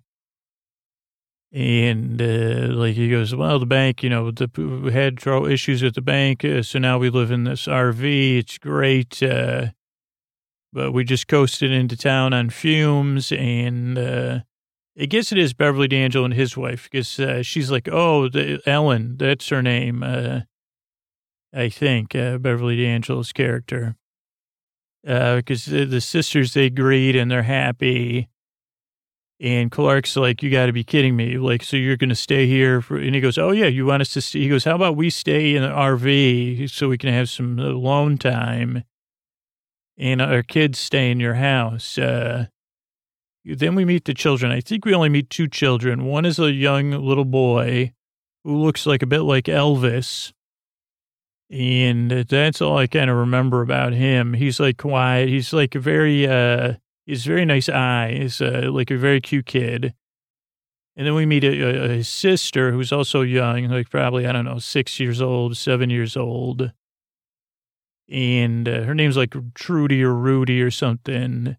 And like he goes, well, the bank, we had issues with the bank. So now we live in this RV. It's great. But we just coasted into town on fumes. And I guess it is Beverly D'Angelo and his wife, because she's like, oh, Ellen, that's her name. I think Beverly D'Angelo's character. Because the sisters, they agreed and they're happy. And Clark's like, you got to be kidding me. Like, so you're going to stay here and he goes, oh yeah, you want us to stay? He goes, how about we stay in the RV so we can have some alone time and our kids stay in your house. Then we meet the children. I think we only meet two children. One is a young little boy who looks like a bit like Elvis. And that's all I kind of remember about him. He's like quiet. He's like he's very nice eyes, like a very cute kid. And then we meet his sister who's also young, like probably, I don't know, 6 years old, 7 years old. And her name's like Trudy or Rudy or something.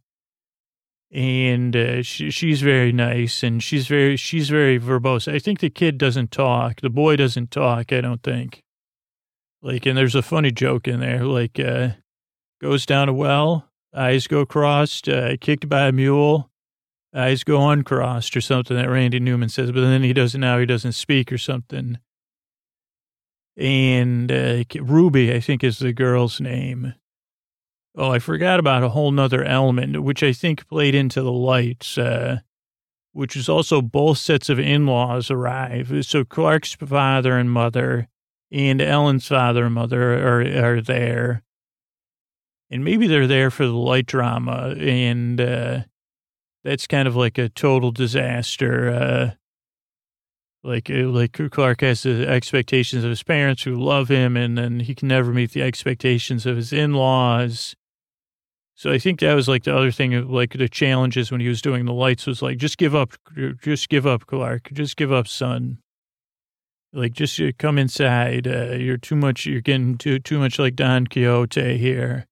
And she's very nice and she's very verbose. I think the kid doesn't talk. The boy doesn't talk, I don't think. Like, and there's a funny joke in there, like, goes down a well, eyes go crossed, kicked by a mule, eyes go uncrossed or something that Randy Newman says, but then he doesn't speak or something. And Ruby, I think, is the girl's name. Oh, I forgot about a whole nother element, which I think played into the lights, which is also both sets of in-laws arrive. So Clark's father and mother and Ellen's father and mother are there. And maybe they're there for the light drama. And that's kind of like a total disaster. Like Clark has the expectations of his parents who love him, and then he can never meet the expectations of his in-laws. So I think that was like the other thing, like the challenges when he was doing the lights was like, just give up, Clark, just give up, son. Like, just come inside. You're getting too much like Don Quixote here.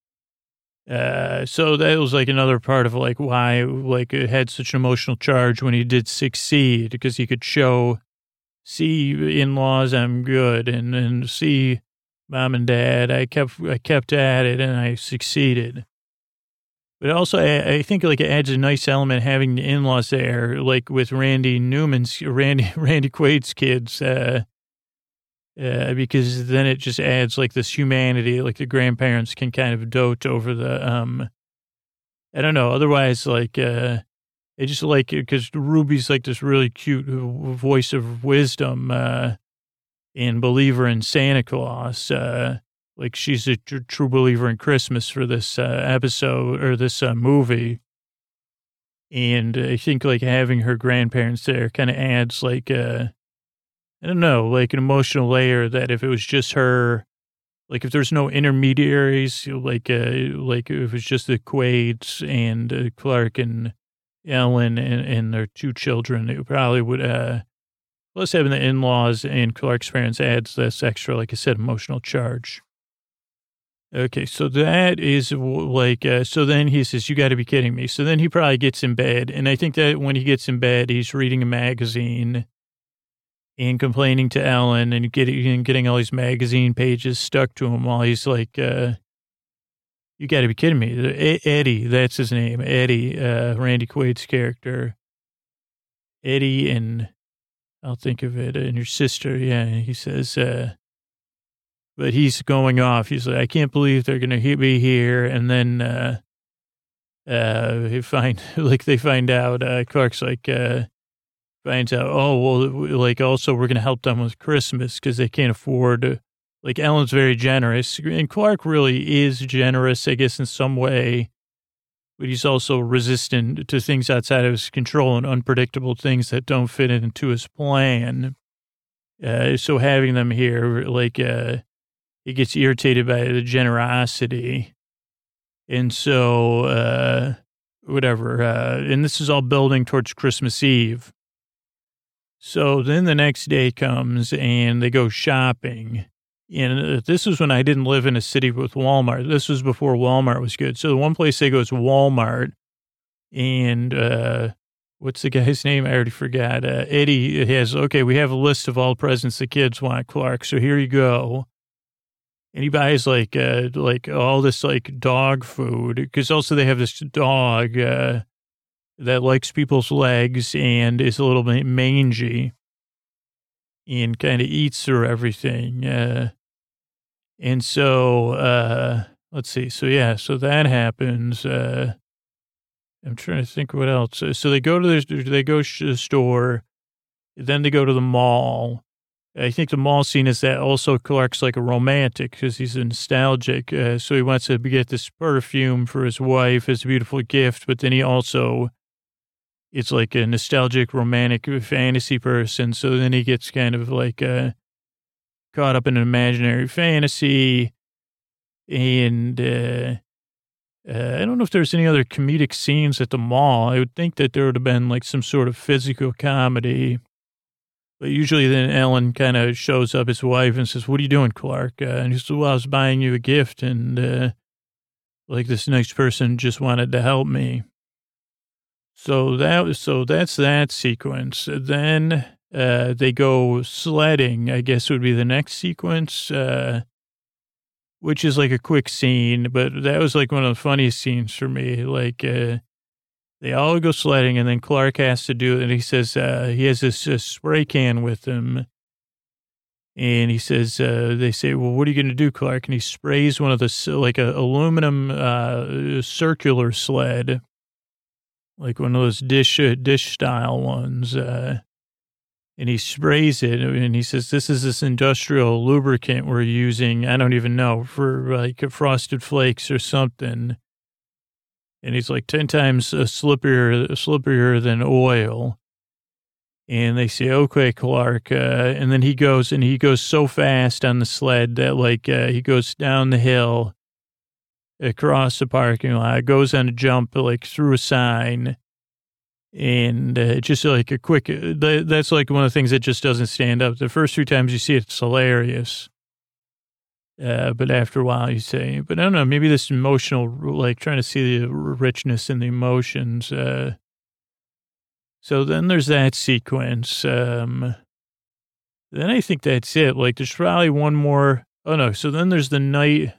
So that was like another part of like why like it had such an emotional charge when he did succeed, because he could see in-laws, I'm good, and see mom and dad, I kept at it and I succeeded. But also, I think like it adds a nice element having the in-laws there, like with Randy Quaid's kids, because then it just adds like this humanity, like the grandparents can kind of dote over the, I don't know. Otherwise, like, I just like it because Ruby's like this really cute voice of wisdom, and believer in Santa Claus, like she's a true believer in Christmas for this episode or this movie. And I think like having her grandparents there kind of adds like, I don't know, like an emotional layer that if it was just her, like if there's no intermediaries, like if it's just the Quaids and Clark and Ellen and their two children, it probably would, plus having the in-laws and Clark's parents adds this extra, like I said, emotional charge. Okay, so that is like, so then he says, you got to be kidding me. So then he probably gets in bed. And I think that when he gets in bed, he's reading a magazine and complaining to Ellen and getting all these magazine pages stuck to him while he's like, you got to be kidding me. Eddie, that's his name. Eddie, Randy Quaid's character. Eddie, and I'll think of it, and your sister. Yeah, he says, but he's going off. He's like, I can't believe they're going to be here. And then they find out, Clark's like, finds out, oh, well, like also we're going to help them with Christmas because they can't afford, like Ellen's very generous. And Clark really is generous, I guess, in some way. but he's also resistant to things outside of his control and unpredictable things that don't fit into his plan. So having them here, like, he gets irritated by the generosity. And so, whatever. And this is all building towards Christmas Eve. So then the next day comes and they go shopping. And this was when I didn't live in a city with Walmart. This was before Walmart was good. So the one place they go is Walmart. And what's the guy's name? I already forgot. Eddie has, okay, we have a list of all presents the kids want, Clark. So here you go. And he buys like all this like dog food, because also they have this dog that likes people's legs and is a little bit mangy and kind of eats through everything. And so, let's see. So yeah, so that happens. I'm trying to think what else. So they go to the store, then they go to the mall. I think the mall scene is that also Clark's like a romantic because he's nostalgic. So he wants to get this perfume for his wife as a beautiful gift, but then he also, it's like a nostalgic romantic fantasy person. So then he gets kind of like caught up in an imaginary fantasy. And I don't know if there's any other comedic scenes at the mall. I would think that there would have been like some sort of physical comedy. But usually then Ellen kind of shows up, his wife, and says, "What are you doing, Clark?" And he says, "Well, I was buying you a gift, and like this next person just wanted to help me." So that's that sequence. Then they go sledding, I guess would be the next sequence, which is like a quick scene, but that was like one of the funniest scenes for me. Like, they all go sledding, and then Clark has to do it. And he says he has this spray can with him. And he says, they say, "Well, what are you going to do, Clark?" And he sprays one of the, like a aluminum circular sled, like one of those dish style ones. And he sprays it, and he says, this industrial lubricant we're using, I don't even know, for like Frosted Flakes or something. And he's like 10 times slipperier than oil. And they say, "Okay, Clark." And then he goes so fast on the sled that like he goes down the hill, across the parking lot, goes on a jump like through a sign. And just like a quick, that's like one of the things that just doesn't stand up. The first 3 times you see it, it's hilarious. But after a while you say, but I don't know, maybe this emotional, like trying to see the richness in the emotions. So then there's that sequence. Then I think that's it. Like there's probably one more. Oh no. So then there's the night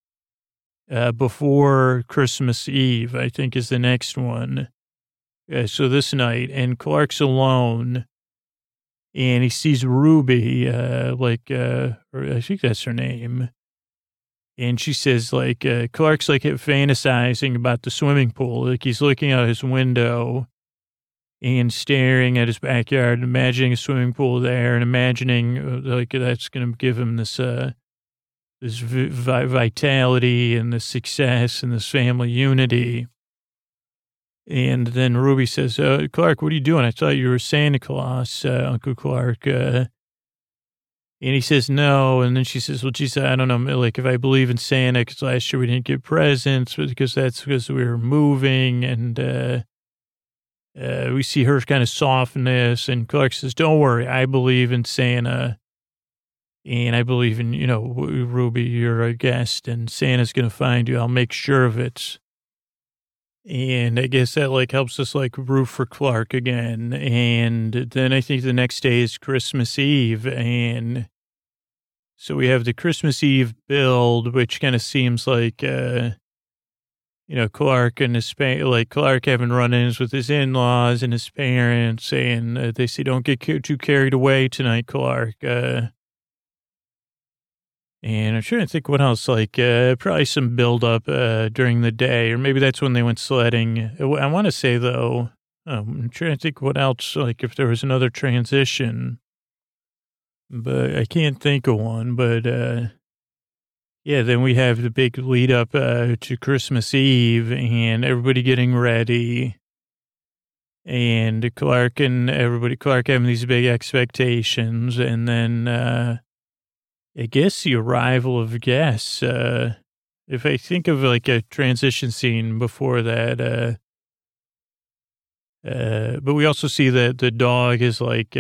before Christmas Eve, I think is the next one. So this night, and Clark's alone, and he sees Ruby, or I think that's her name. And she says, like, Clark's like fantasizing about the swimming pool. Like he's looking out his window and staring at his backyard, imagining a swimming pool there, and imagining like that's going to give him this this vitality and this success and this family unity. And then Ruby says, "Clark, what are you doing? I thought you were Santa Claus, Uncle Clark." And he says, "No." And then she says, "Well, geez, I don't know, like if I believe in Santa, because last year we didn't get presents, because we were moving." And we see her kind of soften this. And Clark says, "Don't worry, I believe in Santa. And I believe in, Ruby, you're a guest, and Santa's going to find you. I'll make sure of it." And I guess that like helps us like root for Clark again. And then I think the next day is Christmas Eve. And so we have the Christmas Eve build, which kind of seems like, Clark and Clark having run-ins with his in-laws and his parents. And they say, "Don't get too carried away tonight, Clark." And I'm trying to think what else, like probably some build-up during the day, or maybe that's when they went sledding. I want to say, though, I'm trying to think what else, like if there was another transition, but I can't think of one. But Yeah, then we have the big lead up to Christmas Eve and everybody getting ready. And Clark having these big expectations. And then I guess the arrival of guests. If I think of like a transition scene before that, but we also see that the dog is like,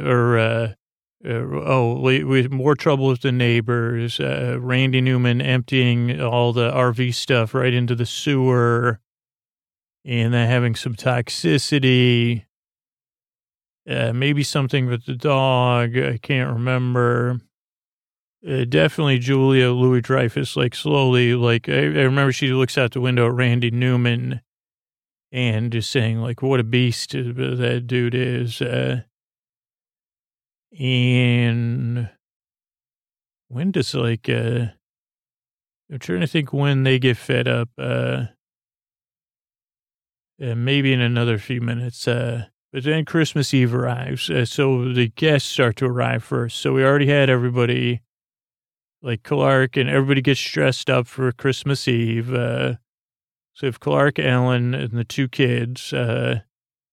we more trouble with the neighbors. Randy Newman emptying all the RV stuff right into the sewer, and then having some toxicity. Maybe something with the dog. I can't remember. Definitely Julia Louis-Dreyfus, like slowly, like I remember she looks out the window at Randy Newman and just saying like, what a beast that dude is. And when does like, I'm trying to think when they get fed up, maybe in another few minutes, but then Christmas Eve arrives. So the guests start to arrive first. So we already had everybody like Clark and everybody gets dressed up for Christmas Eve. So if Clark, Ellen, and the two kids, and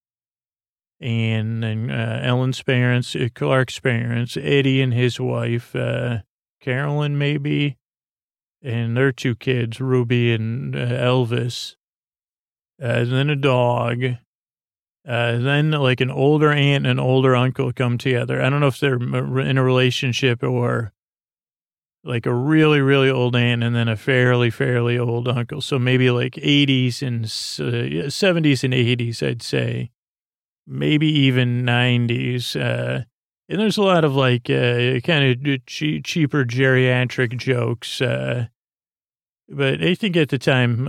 then Ellen's parents, Clark's parents, Eddie and his wife, Carolyn maybe, and their two kids, Ruby and Elvis, then a dog, then like an older aunt and an older uncle come together. I don't know if they're in a relationship or like a really, really old aunt and then a fairly, fairly old uncle. So maybe like 80s and 70s and 80s, I'd say. Maybe even 90s. And there's a lot of like kind of cheaper geriatric jokes. But I think at the time,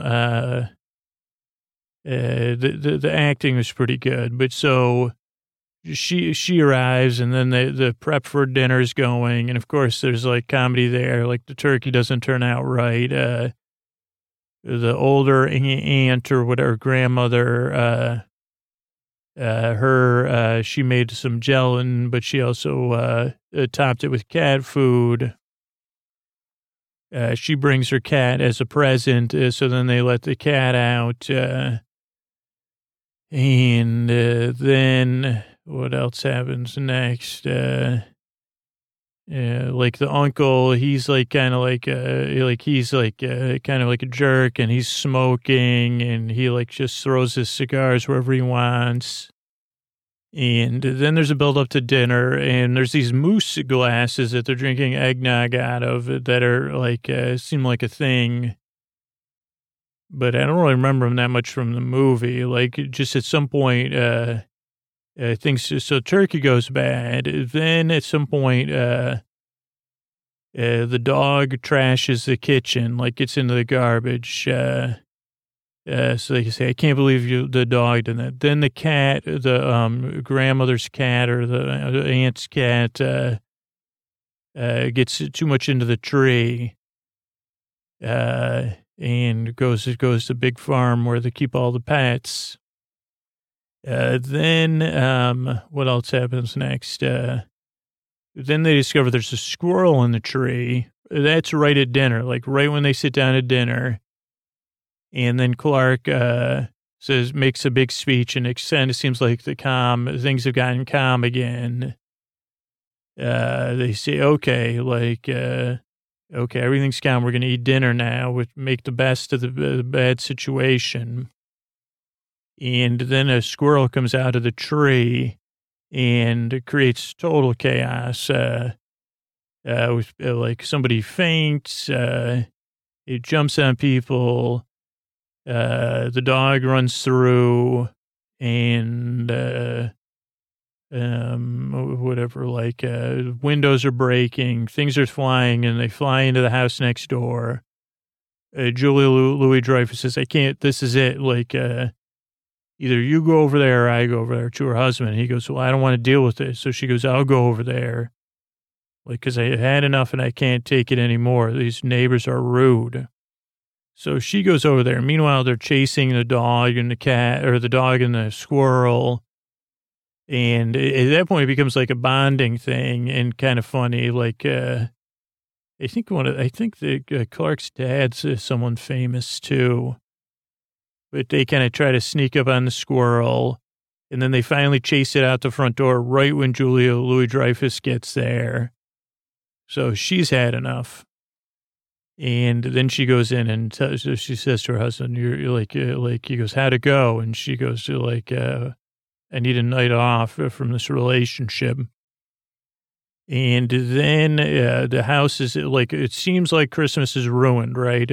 the acting was pretty good. But so she arrives and then the prep for dinner's going. And of course there's like comedy there. Like the turkey doesn't turn out right. The older aunt or whatever, grandmother, she made some gelatin, but she also topped it with cat food. She brings her cat as a present, so then they let the cat out. And then what else happens next? Like the uncle, he's like kind of like he's like kind of like a jerk, and he's smoking, and he like just throws his cigars wherever he wants. And then there's a build up to dinner, and there's these moose glasses that they're drinking eggnog out of that are like seem like a thing, but I don't really remember them that much from the movie. Like just at some point, things so turkey goes bad. Then at some point, the dog trashes the kitchen, like gets into the garbage. So they can say, I can't believe the dog did that. Then the cat, the grandmother's cat or the aunt's cat gets too much into the tree and goes to Big Farm where they keep all the pets. Then what else happens next? Then they discover there's a squirrel in the tree. That's right at dinner, like right when they sit down at dinner. And then Clark makes a big speech, and it kind of seems like things have gotten calm again. They say, okay, everything's calm. We're going to eat dinner now. Make the best of the bad situation. And then a squirrel comes out of the tree and creates total chaos. With, like somebody faints, it jumps on people. The dog runs through and, windows are breaking, things are flying, and they fly into the house next door. Julia Louis-Dreyfus says, I can't, this is it. Like, either you go over there or I go over there, to her husband. He goes, well, I don't want to deal with this. So she goes, I'll go over there. Like, cause I had enough and I can't take it anymore. These neighbors are rude. So she goes over there. Meanwhile, they're chasing the dog and the cat, or the dog and the squirrel. And at that point, it becomes like a bonding thing and kind of funny. Like, I think the Clark's dad's someone famous too. But they kind of try to sneak up on the squirrel, and then they finally chase it out the front door right when Julia Louis-Dreyfus gets there. So she's had enough. And then she goes in and she says to her husband, "You're like," he goes, "How'd it go?" And she goes to "I need a night off from this relationship." And then the house is like, it seems like Christmas is ruined, right?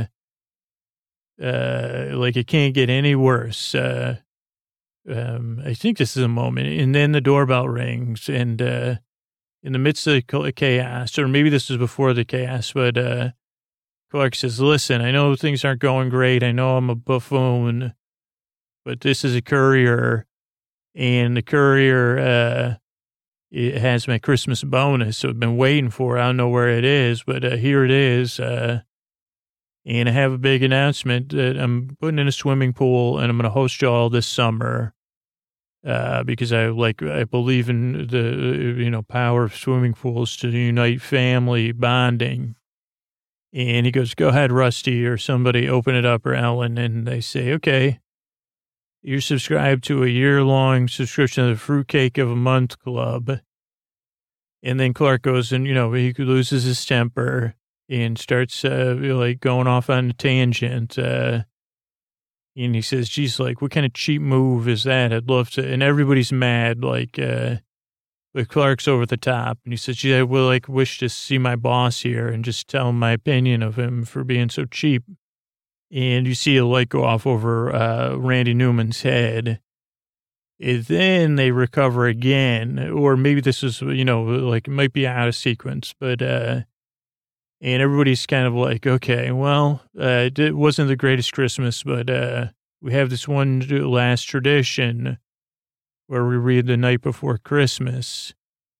Like it can't get any worse. I think this is a moment. And then the doorbell rings, and in the midst of the chaos, or maybe this was before the chaos, but Clark says, "Listen, I know things aren't going great. I know I'm a buffoon, but this is a courier, and the courier it has my Christmas bonus, so I've been waiting for it. I don't know where it is, but here it is. And I have a big announcement that I'm putting in a swimming pool, and I'm going to host you all this summer because I believe in the power of swimming pools to unite family bonding." And he goes, "Go ahead, Rusty," or somebody, "open it up," or Ellen. And they say, "Okay, you're subscribed to a year-long subscription to the Fruitcake of a Month Club." And then Clark goes and, he loses his temper and starts going off on a tangent. And he says, "Geez, like, what kind of cheap move is that? I'd love to." And everybody's mad, but Clark's over the top. And he says, "Gee, I will wish to see my boss here and just tell him my opinion of him for being so cheap." And you see a light go off over Randy Newman's head. And then they recover again, or maybe this is, it might be out of sequence, but, and everybody's kind of like, okay, well, it wasn't the greatest Christmas, but we have this one last tradition where we read the night before Christmas.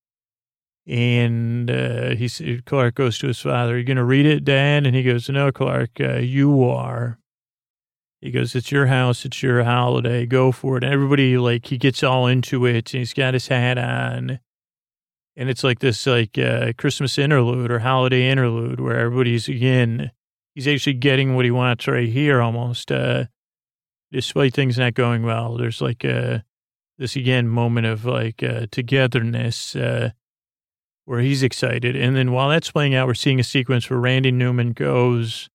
And Clark goes to his father, "Are you going to read it, Dad?" And he goes, "No, Clark, you are." He goes, "It's your house. It's your holiday. Go for it." And everybody, he gets all into it. And he's got his hat on. And it's like this, Christmas interlude or holiday interlude where everybody's, again, he's actually getting what he wants right here almost. Despite things not going well, there's this, again, moment of togetherness where he's excited. And then while that's playing out, we're seeing a sequence where Randy Newman goes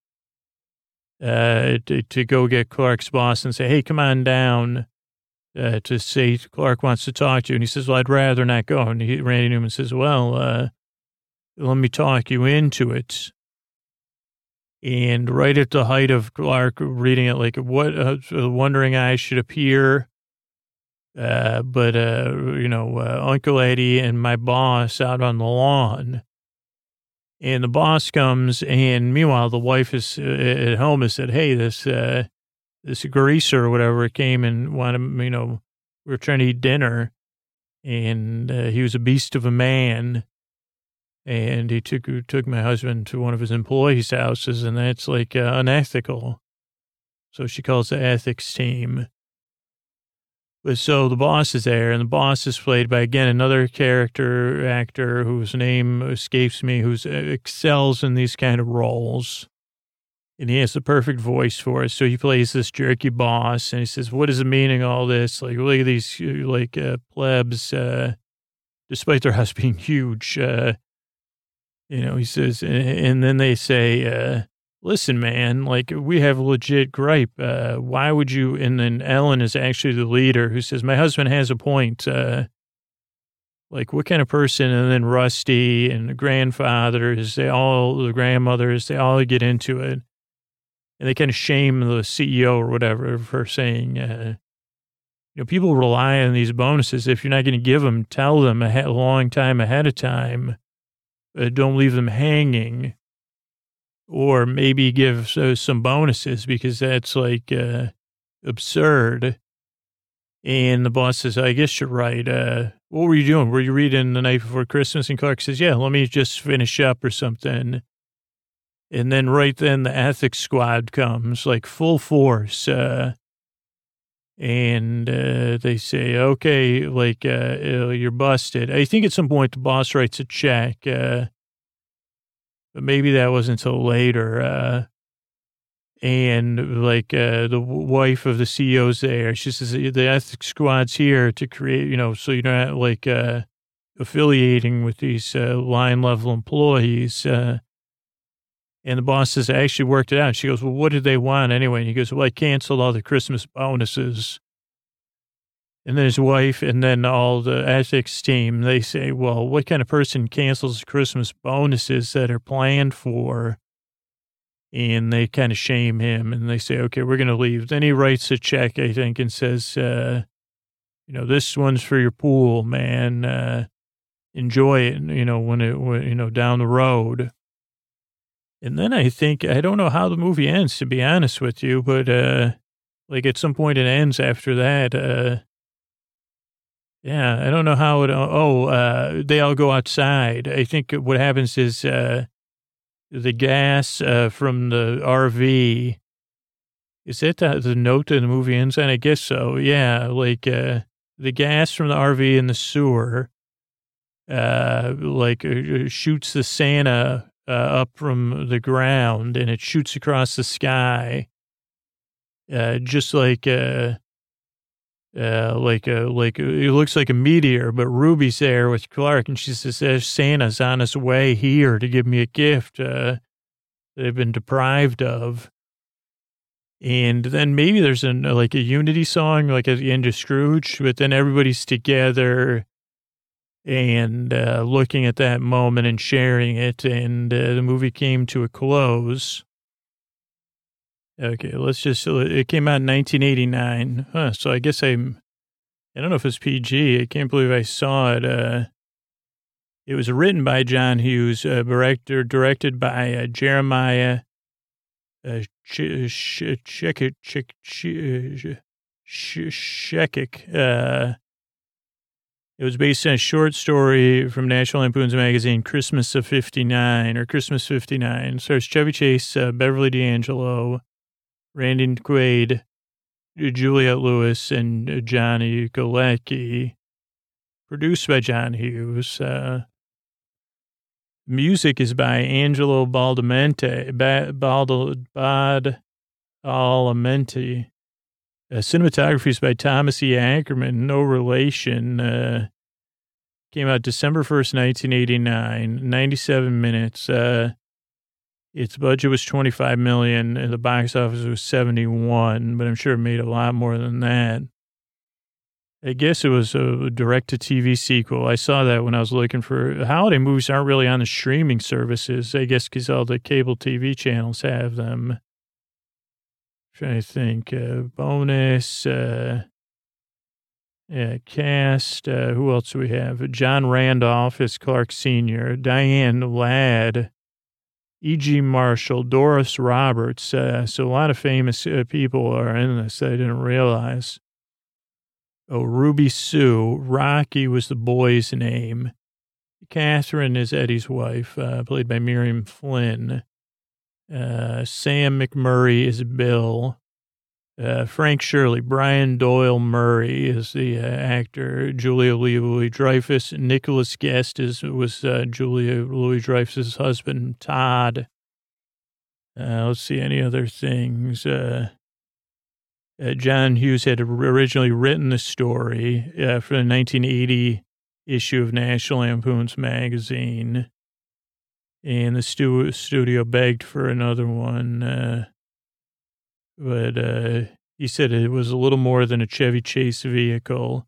to go get Clark's boss and say, "Hey, come on down," to say Clark wants to talk to you. And he says, "Well, I'd rather not go." And Randy Newman says, "Well, let me talk you into it." And right at the height of Clark reading it, what wondering eyes should appear. But Uncle Eddie and my boss out on the lawn. And the boss comes, and meanwhile, the wife is at home and said, "Hey, this greaser or whatever came and wanted, we were trying to eat dinner, and he was a beast of a man, and he took my husband to one of his employees' houses, and that's unethical." So she calls the ethics team. But so the boss is there, and the boss is played by, again, another actor whose name escapes me, who excels in these kind of roles. And he has the perfect voice for it. So he plays this jerky boss, and he says, "What is the meaning of all this? Look at these, plebs, despite their house being huge." He says, and then they say, "Listen, man, we have a legit gripe. Why would you?" And then Ellen is actually the leader who says, "My husband has a point. What kind of person?" And then Rusty and the grandfathers, the grandmothers, they all get into it. And they kind of shame the CEO or whatever for saying, people rely on these bonuses. If you're not going to give them, tell them a long time ahead of time. Don't leave them hanging. Or maybe give some bonuses, because that's absurd. And the boss says, "I guess you're right. What were you doing? Were you reading The Night Before Christmas?" And Clark says, "Yeah, let me just finish up or something." And then right then the ethics squad comes, full force. And they say, "Okay, you're busted." I think at some point the boss writes a check. but maybe that wasn't until later. And like the wife of the CEO's there, she says the ethics squad's here to create, so you're not like affiliating with these line level employees. And the boss says, I actually worked it out. She goes, well, what did they want anyway? And he goes, well, I canceled all the Christmas bonuses. And then his wife and then all the ethics team, they say, well, what kind of person cancels Christmas bonuses that are planned for? And they kind of shame him and they say, okay, we're going to leave. Then he writes a check, I think, and says, this one's for your pool, man. Enjoy it, when down the road. And then I don't know how the movie ends, to be honest with you, but like at some point it ends after that. Yeah, I don't know how they all go outside. I think what happens is the gas from the RV, is that the note that the movie ends on? I guess so, yeah, like the gas from the RV in the sewer, shoots the Santa up from the ground, and it shoots across the sky, just like it looks like a meteor. But Ruby's there with Clark, and she says, Santa's on his way here to give me a gift they've been deprived of. And then maybe there's a unity song, like at the end of Scrooge, but then everybody's together and looking at that moment and sharing it, and the movie came to a close. Okay, it came out in 1989. So I guess I don't know if it's PG. I can't believe I saw it. It was written by John Hughes, directed by Jeremiah Shekik. It was based on a short story from National Lampoon's magazine, Christmas of 59, or Christmas 59. It stars Chevy Chase, Beverly D'Angelo, Randy Quaid, Juliette Lewis, and Johnny Galecki. Produced by John Hughes. Music is by Angelo Badalamenti. Cinematography is by Thomas E. Ackerman, no relation. Came out December 1st, 1989, 97 minutes. Its budget was $25 million, and the box office was 71, but I'm sure it made a lot more than that. I guess it was a direct-to-TV sequel. I saw that when I was looking for holiday movies. Aren't really on the streaming services, I guess, because all the cable TV channels have them. I'm trying to think. Bonus. Cast. Who else do we have? John Randolph as Clark Sr., Diane Ladd, E.G. Marshall, Doris Roberts. So a lot of famous people are in this that I didn't realize. Oh, Ruby Sue. Rocky was the boy's name. Catherine is Eddie's wife, played by Miriam Flynn. Sam McMurray is Bill. Frank Shirley. Brian Doyle Murray is the actor. Julia Louis-Dreyfus. Nicholas Guest was Julia Louis-Dreyfus's husband, Todd. Let's see, any other things? John Hughes had originally written the story for the 1980 issue of National Lampoon's magazine, and the studio begged for another one, but he said it was a little more than a Chevy Chase vehicle.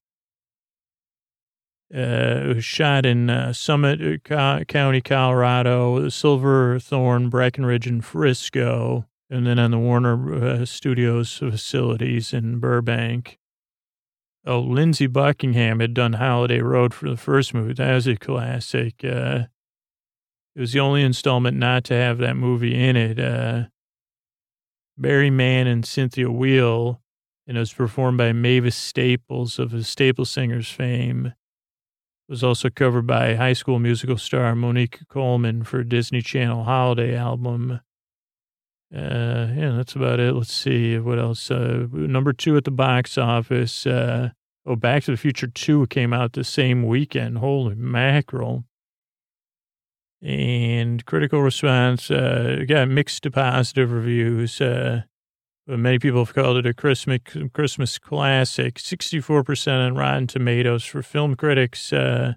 It was shot in Summit County, Colorado, Silverthorne, Breckenridge, and Frisco, and then on the Warner Studios facilities in Burbank. Oh, Lindsey Buckingham had done Holiday Road for the first movie. That was a classic. It was the only installment not to have that movie in it. Barry Mann and Cynthia Weil, and it was performed by Mavis Staples of the Staple Singers fame. It was also covered by High School Musical star Monique Coleman for Disney Channel Holiday album. That's about it. Let's see what else. Number 2 at the box office. Back to the Future 2 came out the same weekend. Holy mackerel. And critical response, got mixed to positive reviews. But many people have called it a Christmas classic. 64% on Rotten Tomatoes for film critics.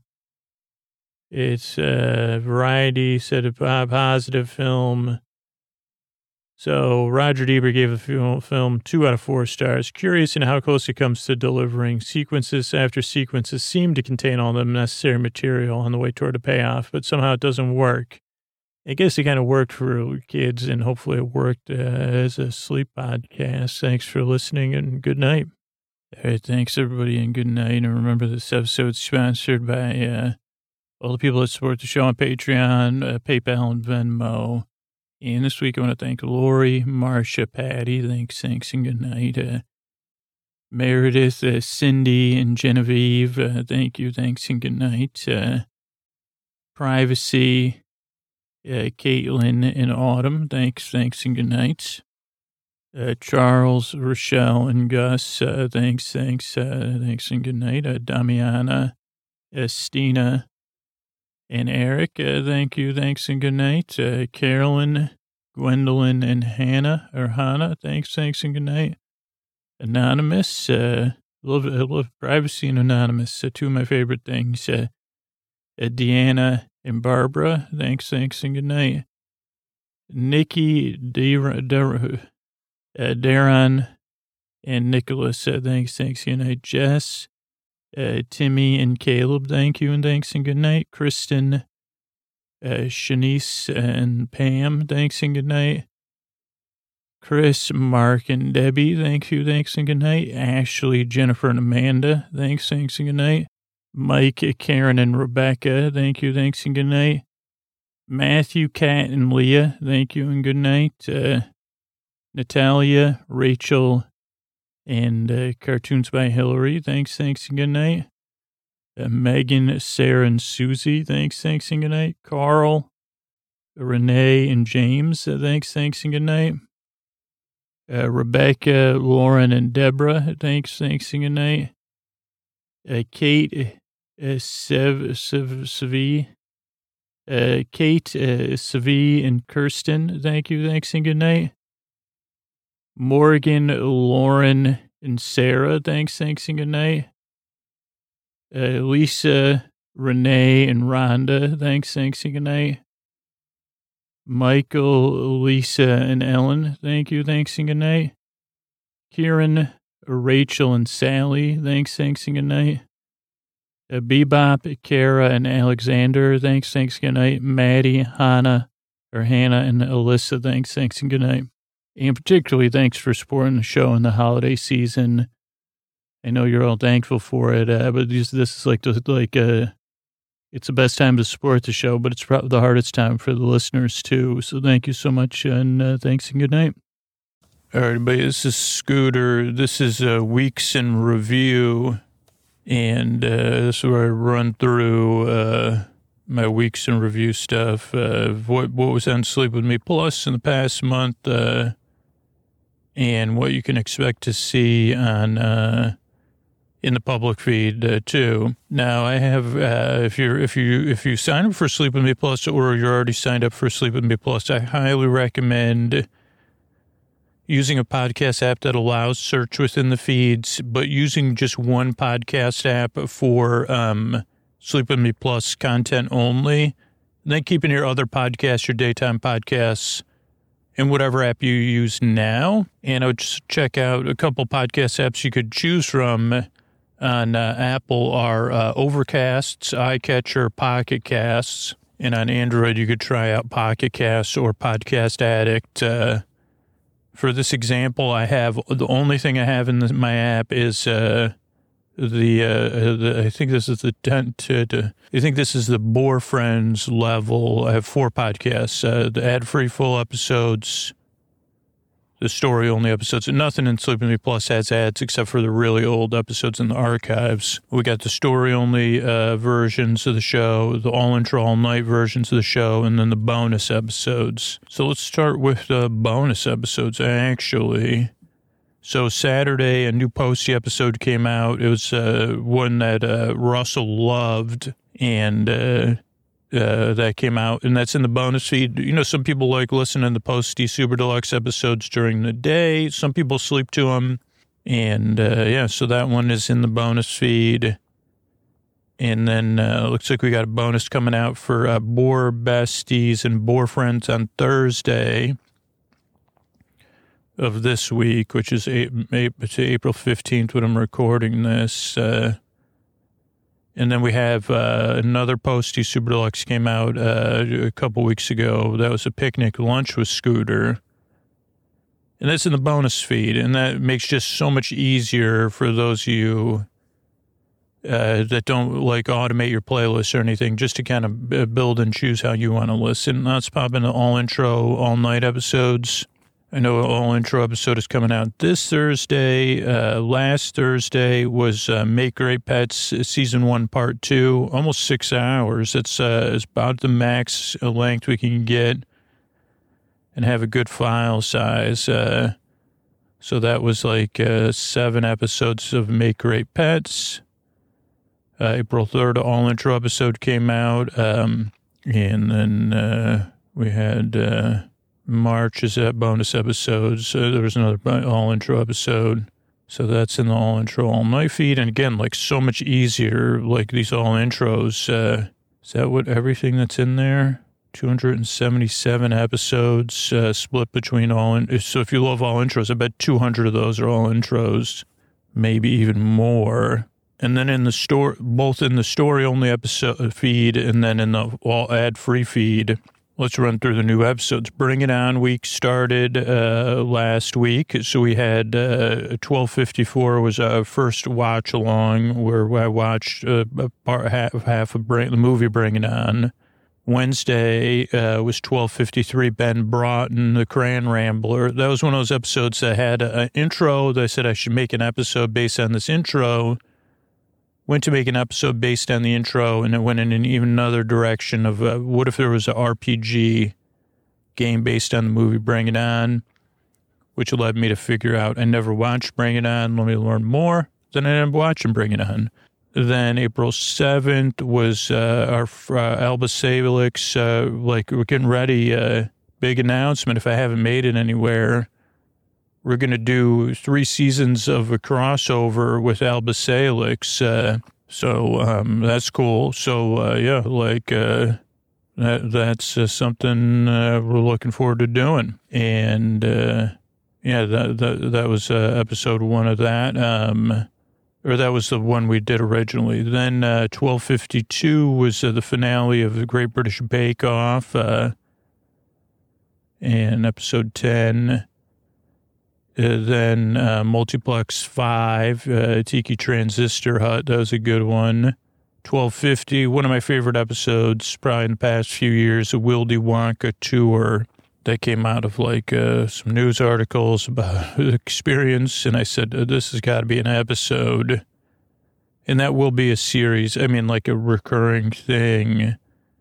It's Variety said a positive film. So Roger Ebert gave the film 2 out of 4 stars. Curious in how close it comes to delivering. Sequences after sequences seem to contain all the necessary material on the way toward a payoff, but somehow it doesn't work. I guess it kind of worked for kids, and hopefully it worked as a sleep podcast. Thanks for listening, and good night. All right, thanks, everybody, and good night. And remember, this episode's sponsored by all the people that support the show on Patreon, PayPal, and Venmo. And this week, I want to thank Lori, Marcia, Patty. Thanks, and good night. Meredith, Cindy, and Genevieve. Thank you, thanks, and good night. Privacy, Caitlin, and Autumn. Thanks, and good night. Charles, Rochelle, and Gus. Thanks, and good night. Damiana, Stina, and Eric, thank you, thanks, and good night. Carolyn, Gwendolyn, and Hannah, thanks, and good night. Anonymous, I love Privacy and Anonymous, 2 of my favorite things. Deanna and Barbara, thanks, and good night. Nikki, Darren, and Nicholas, thanks, and good night. Jess, Timmy and Caleb, thank you, and thanks, and good night. Kristen, Shanice, and Pam, thanks, and good night. Chris, Mark, and Debbie, thank you, thanks, and good night. Ashley, Jennifer, and Amanda, thanks, and good night. Mike, Karen, and Rebecca, thank you, thanks, and good night. Matthew, Kat, and Leah, thank you, and good night. Natalia, Rachel, and Cartoons by Hillary, thanks, and good night. Megan, Sarah, and Susie, thanks, and good night. Carl, Renee, and James, thanks, and good night. Rebecca, Lauren, and Deborah, thanks, and good night. Kate, Savi, and Kirsten, thank you, thanks, and good night. Morgan, Lauren, and Sarah, thanks, and good night. Lisa, Renee, and Rhonda, thanks, and good night. Michael, Lisa, and Ellen, thank you, thanks, and good night. Kieran, Rachel, and Sally, thanks, and good night. Bebop, Kara, and Alexander, thanks, and good night. Maddie, Hannah, and Alyssa, thanks, and good night. And particularly thanks for supporting the show in the holiday season. I know you're all thankful for it, but this is it's the best time to support the show, but it's probably the hardest time for the listeners too. So thank you so much, and thanks and good night. All right, everybody, this is Scooter. This is Weeks in Review, and this is where I run through my Weeks in Review stuff, what was on Sleep With Me Plus in the past month, and what you can expect to see on in the public feed too. Now I have if you sign up for Sleep With Me Plus, or you're already signed up for Sleep With Me Plus, I highly recommend using a podcast app that allows search within the feeds, but using just one podcast app for Sleep With Me Plus content only, and then keeping your other podcasts, your daytime podcasts, in whatever app you use now. And I would just check out a couple podcast apps you could choose from on Apple are Overcasts, iCatcher, Pocket Casts, and on Android you could try out Pocket Casts or Podcast Addict. For this example, I have the only thing I have in my app is I think this is the Bore Friends level. I have 4 podcasts, the ad-free full episodes, the story-only episodes, and nothing in Sleep With Me Plus has ads except for the really old episodes in the archives. We got the story-only versions of the show, the all-intro, all-night versions of the show, and then the bonus episodes. So let's start with the bonus episodes, actually. So Saturday, a new Posty episode came out. It was one that Russell loved, and that came out, and that's in the bonus feed. You know, some people like listening to the Posty Super Deluxe episodes during the day. Some people sleep to them. And, so that one is in the bonus feed. And then looks like we got a bonus coming out for Boar Besties and Boar Friends on Thursday of this week, which is April 15th when I'm recording this. And then we have another Posty Super Deluxe came out a couple weeks ago. That was a picnic lunch with Scooter. And that's in the bonus feed. And that makes just so much easier for those of you that don't like automate your playlist or anything, just to kind of build and choose how you want to listen. Let's pop into all intro, all night episodes. I know all intro episode is coming out this Thursday. Last Thursday was Make Great Pets Season 1 Part 2, almost 6 hours. It's about the max length we can get and have a good file size. So that was like 7 episodes of Make Great Pets. April 3rd, all intro episode came out. And then we had March is that bonus episodes. There was another all intro episode. So that's in the all intro all night feed. And again, like so much easier, like these all intros. Is that what everything that's in there? 277 episodes split between all. So if you love all intros, I bet 200 of those are all intros, maybe even more. And then in the store, both in the story only episode feed and then in the all ad free feed. Let's run through the new episodes. Bring It On week started last week. So we had 1254 was our first watch along where I watched half of the movie Bring It On. Wednesday was 1253, Ben Broughton, the Crayon Rambler. That was one of those episodes that had an intro. That I said I should make an episode based on this intro. Went to make an episode based on the intro, and it went in an even another direction of what if there was an RPG game based on the movie Bring It On, which led me to figure out I never watched Bring It On. Let me learn more. Then I ended up watching Bring It On. Then April 7th was our Alba Salix, like we're getting ready, big announcement if I haven't made it anywhere. We're going to do 3 seasons of a crossover with Alba Salix. So that's cool. So, that's something we're looking forward to doing. And, that was episode 1 of that. Or that was the one we did originally. Then 1252 was the finale of the Great British Bake Off. And episode 10. Then Multiplex 5, Tiki Transistor Hut. That was a good one. 1250, one of my favorite episodes probably in the past few years, a Wildy Wonka tour that came out of like some news articles about the experience. And I said, this has got to be an episode. And that will be a series. I mean, like a recurring thing.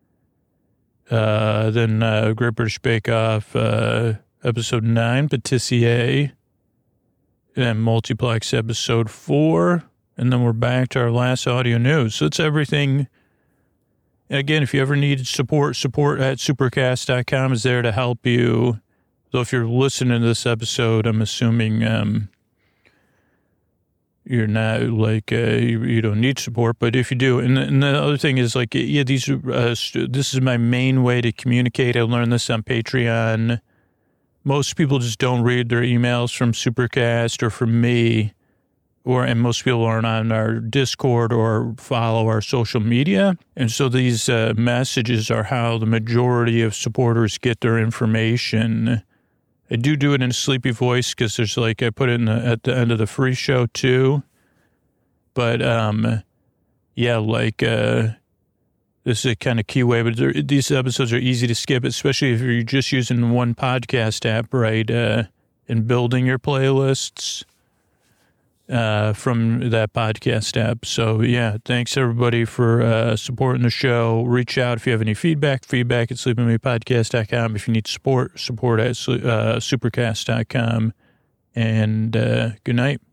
Then Great British Bake Off, episode 9, Patissier. And Multiplex episode 4. And then we're back to our last audio news. So it's everything. And again, if you ever need support at supercast.com is there to help you. So if you're listening to this episode, I'm assuming you're not like, you don't need support, but if you do, and the other thing is like, this is my main way to communicate. I learned this on Patreon. Most people just don't read their emails from Supercast or from me, and most people aren't on our Discord or follow our social media. And so these messages are how the majority of supporters get their information. I do it in a sleepy voice because there's like, I put it at the end of the free show too. But, this is a kind of key way, but these episodes are easy to skip, especially if you're just using one podcast app, right, and building your playlists from that podcast app. So, yeah, thanks, everybody, for supporting the show. Reach out if you have any feedback at sleepingmepodcast.com. If you need support at supercast.com. And good night.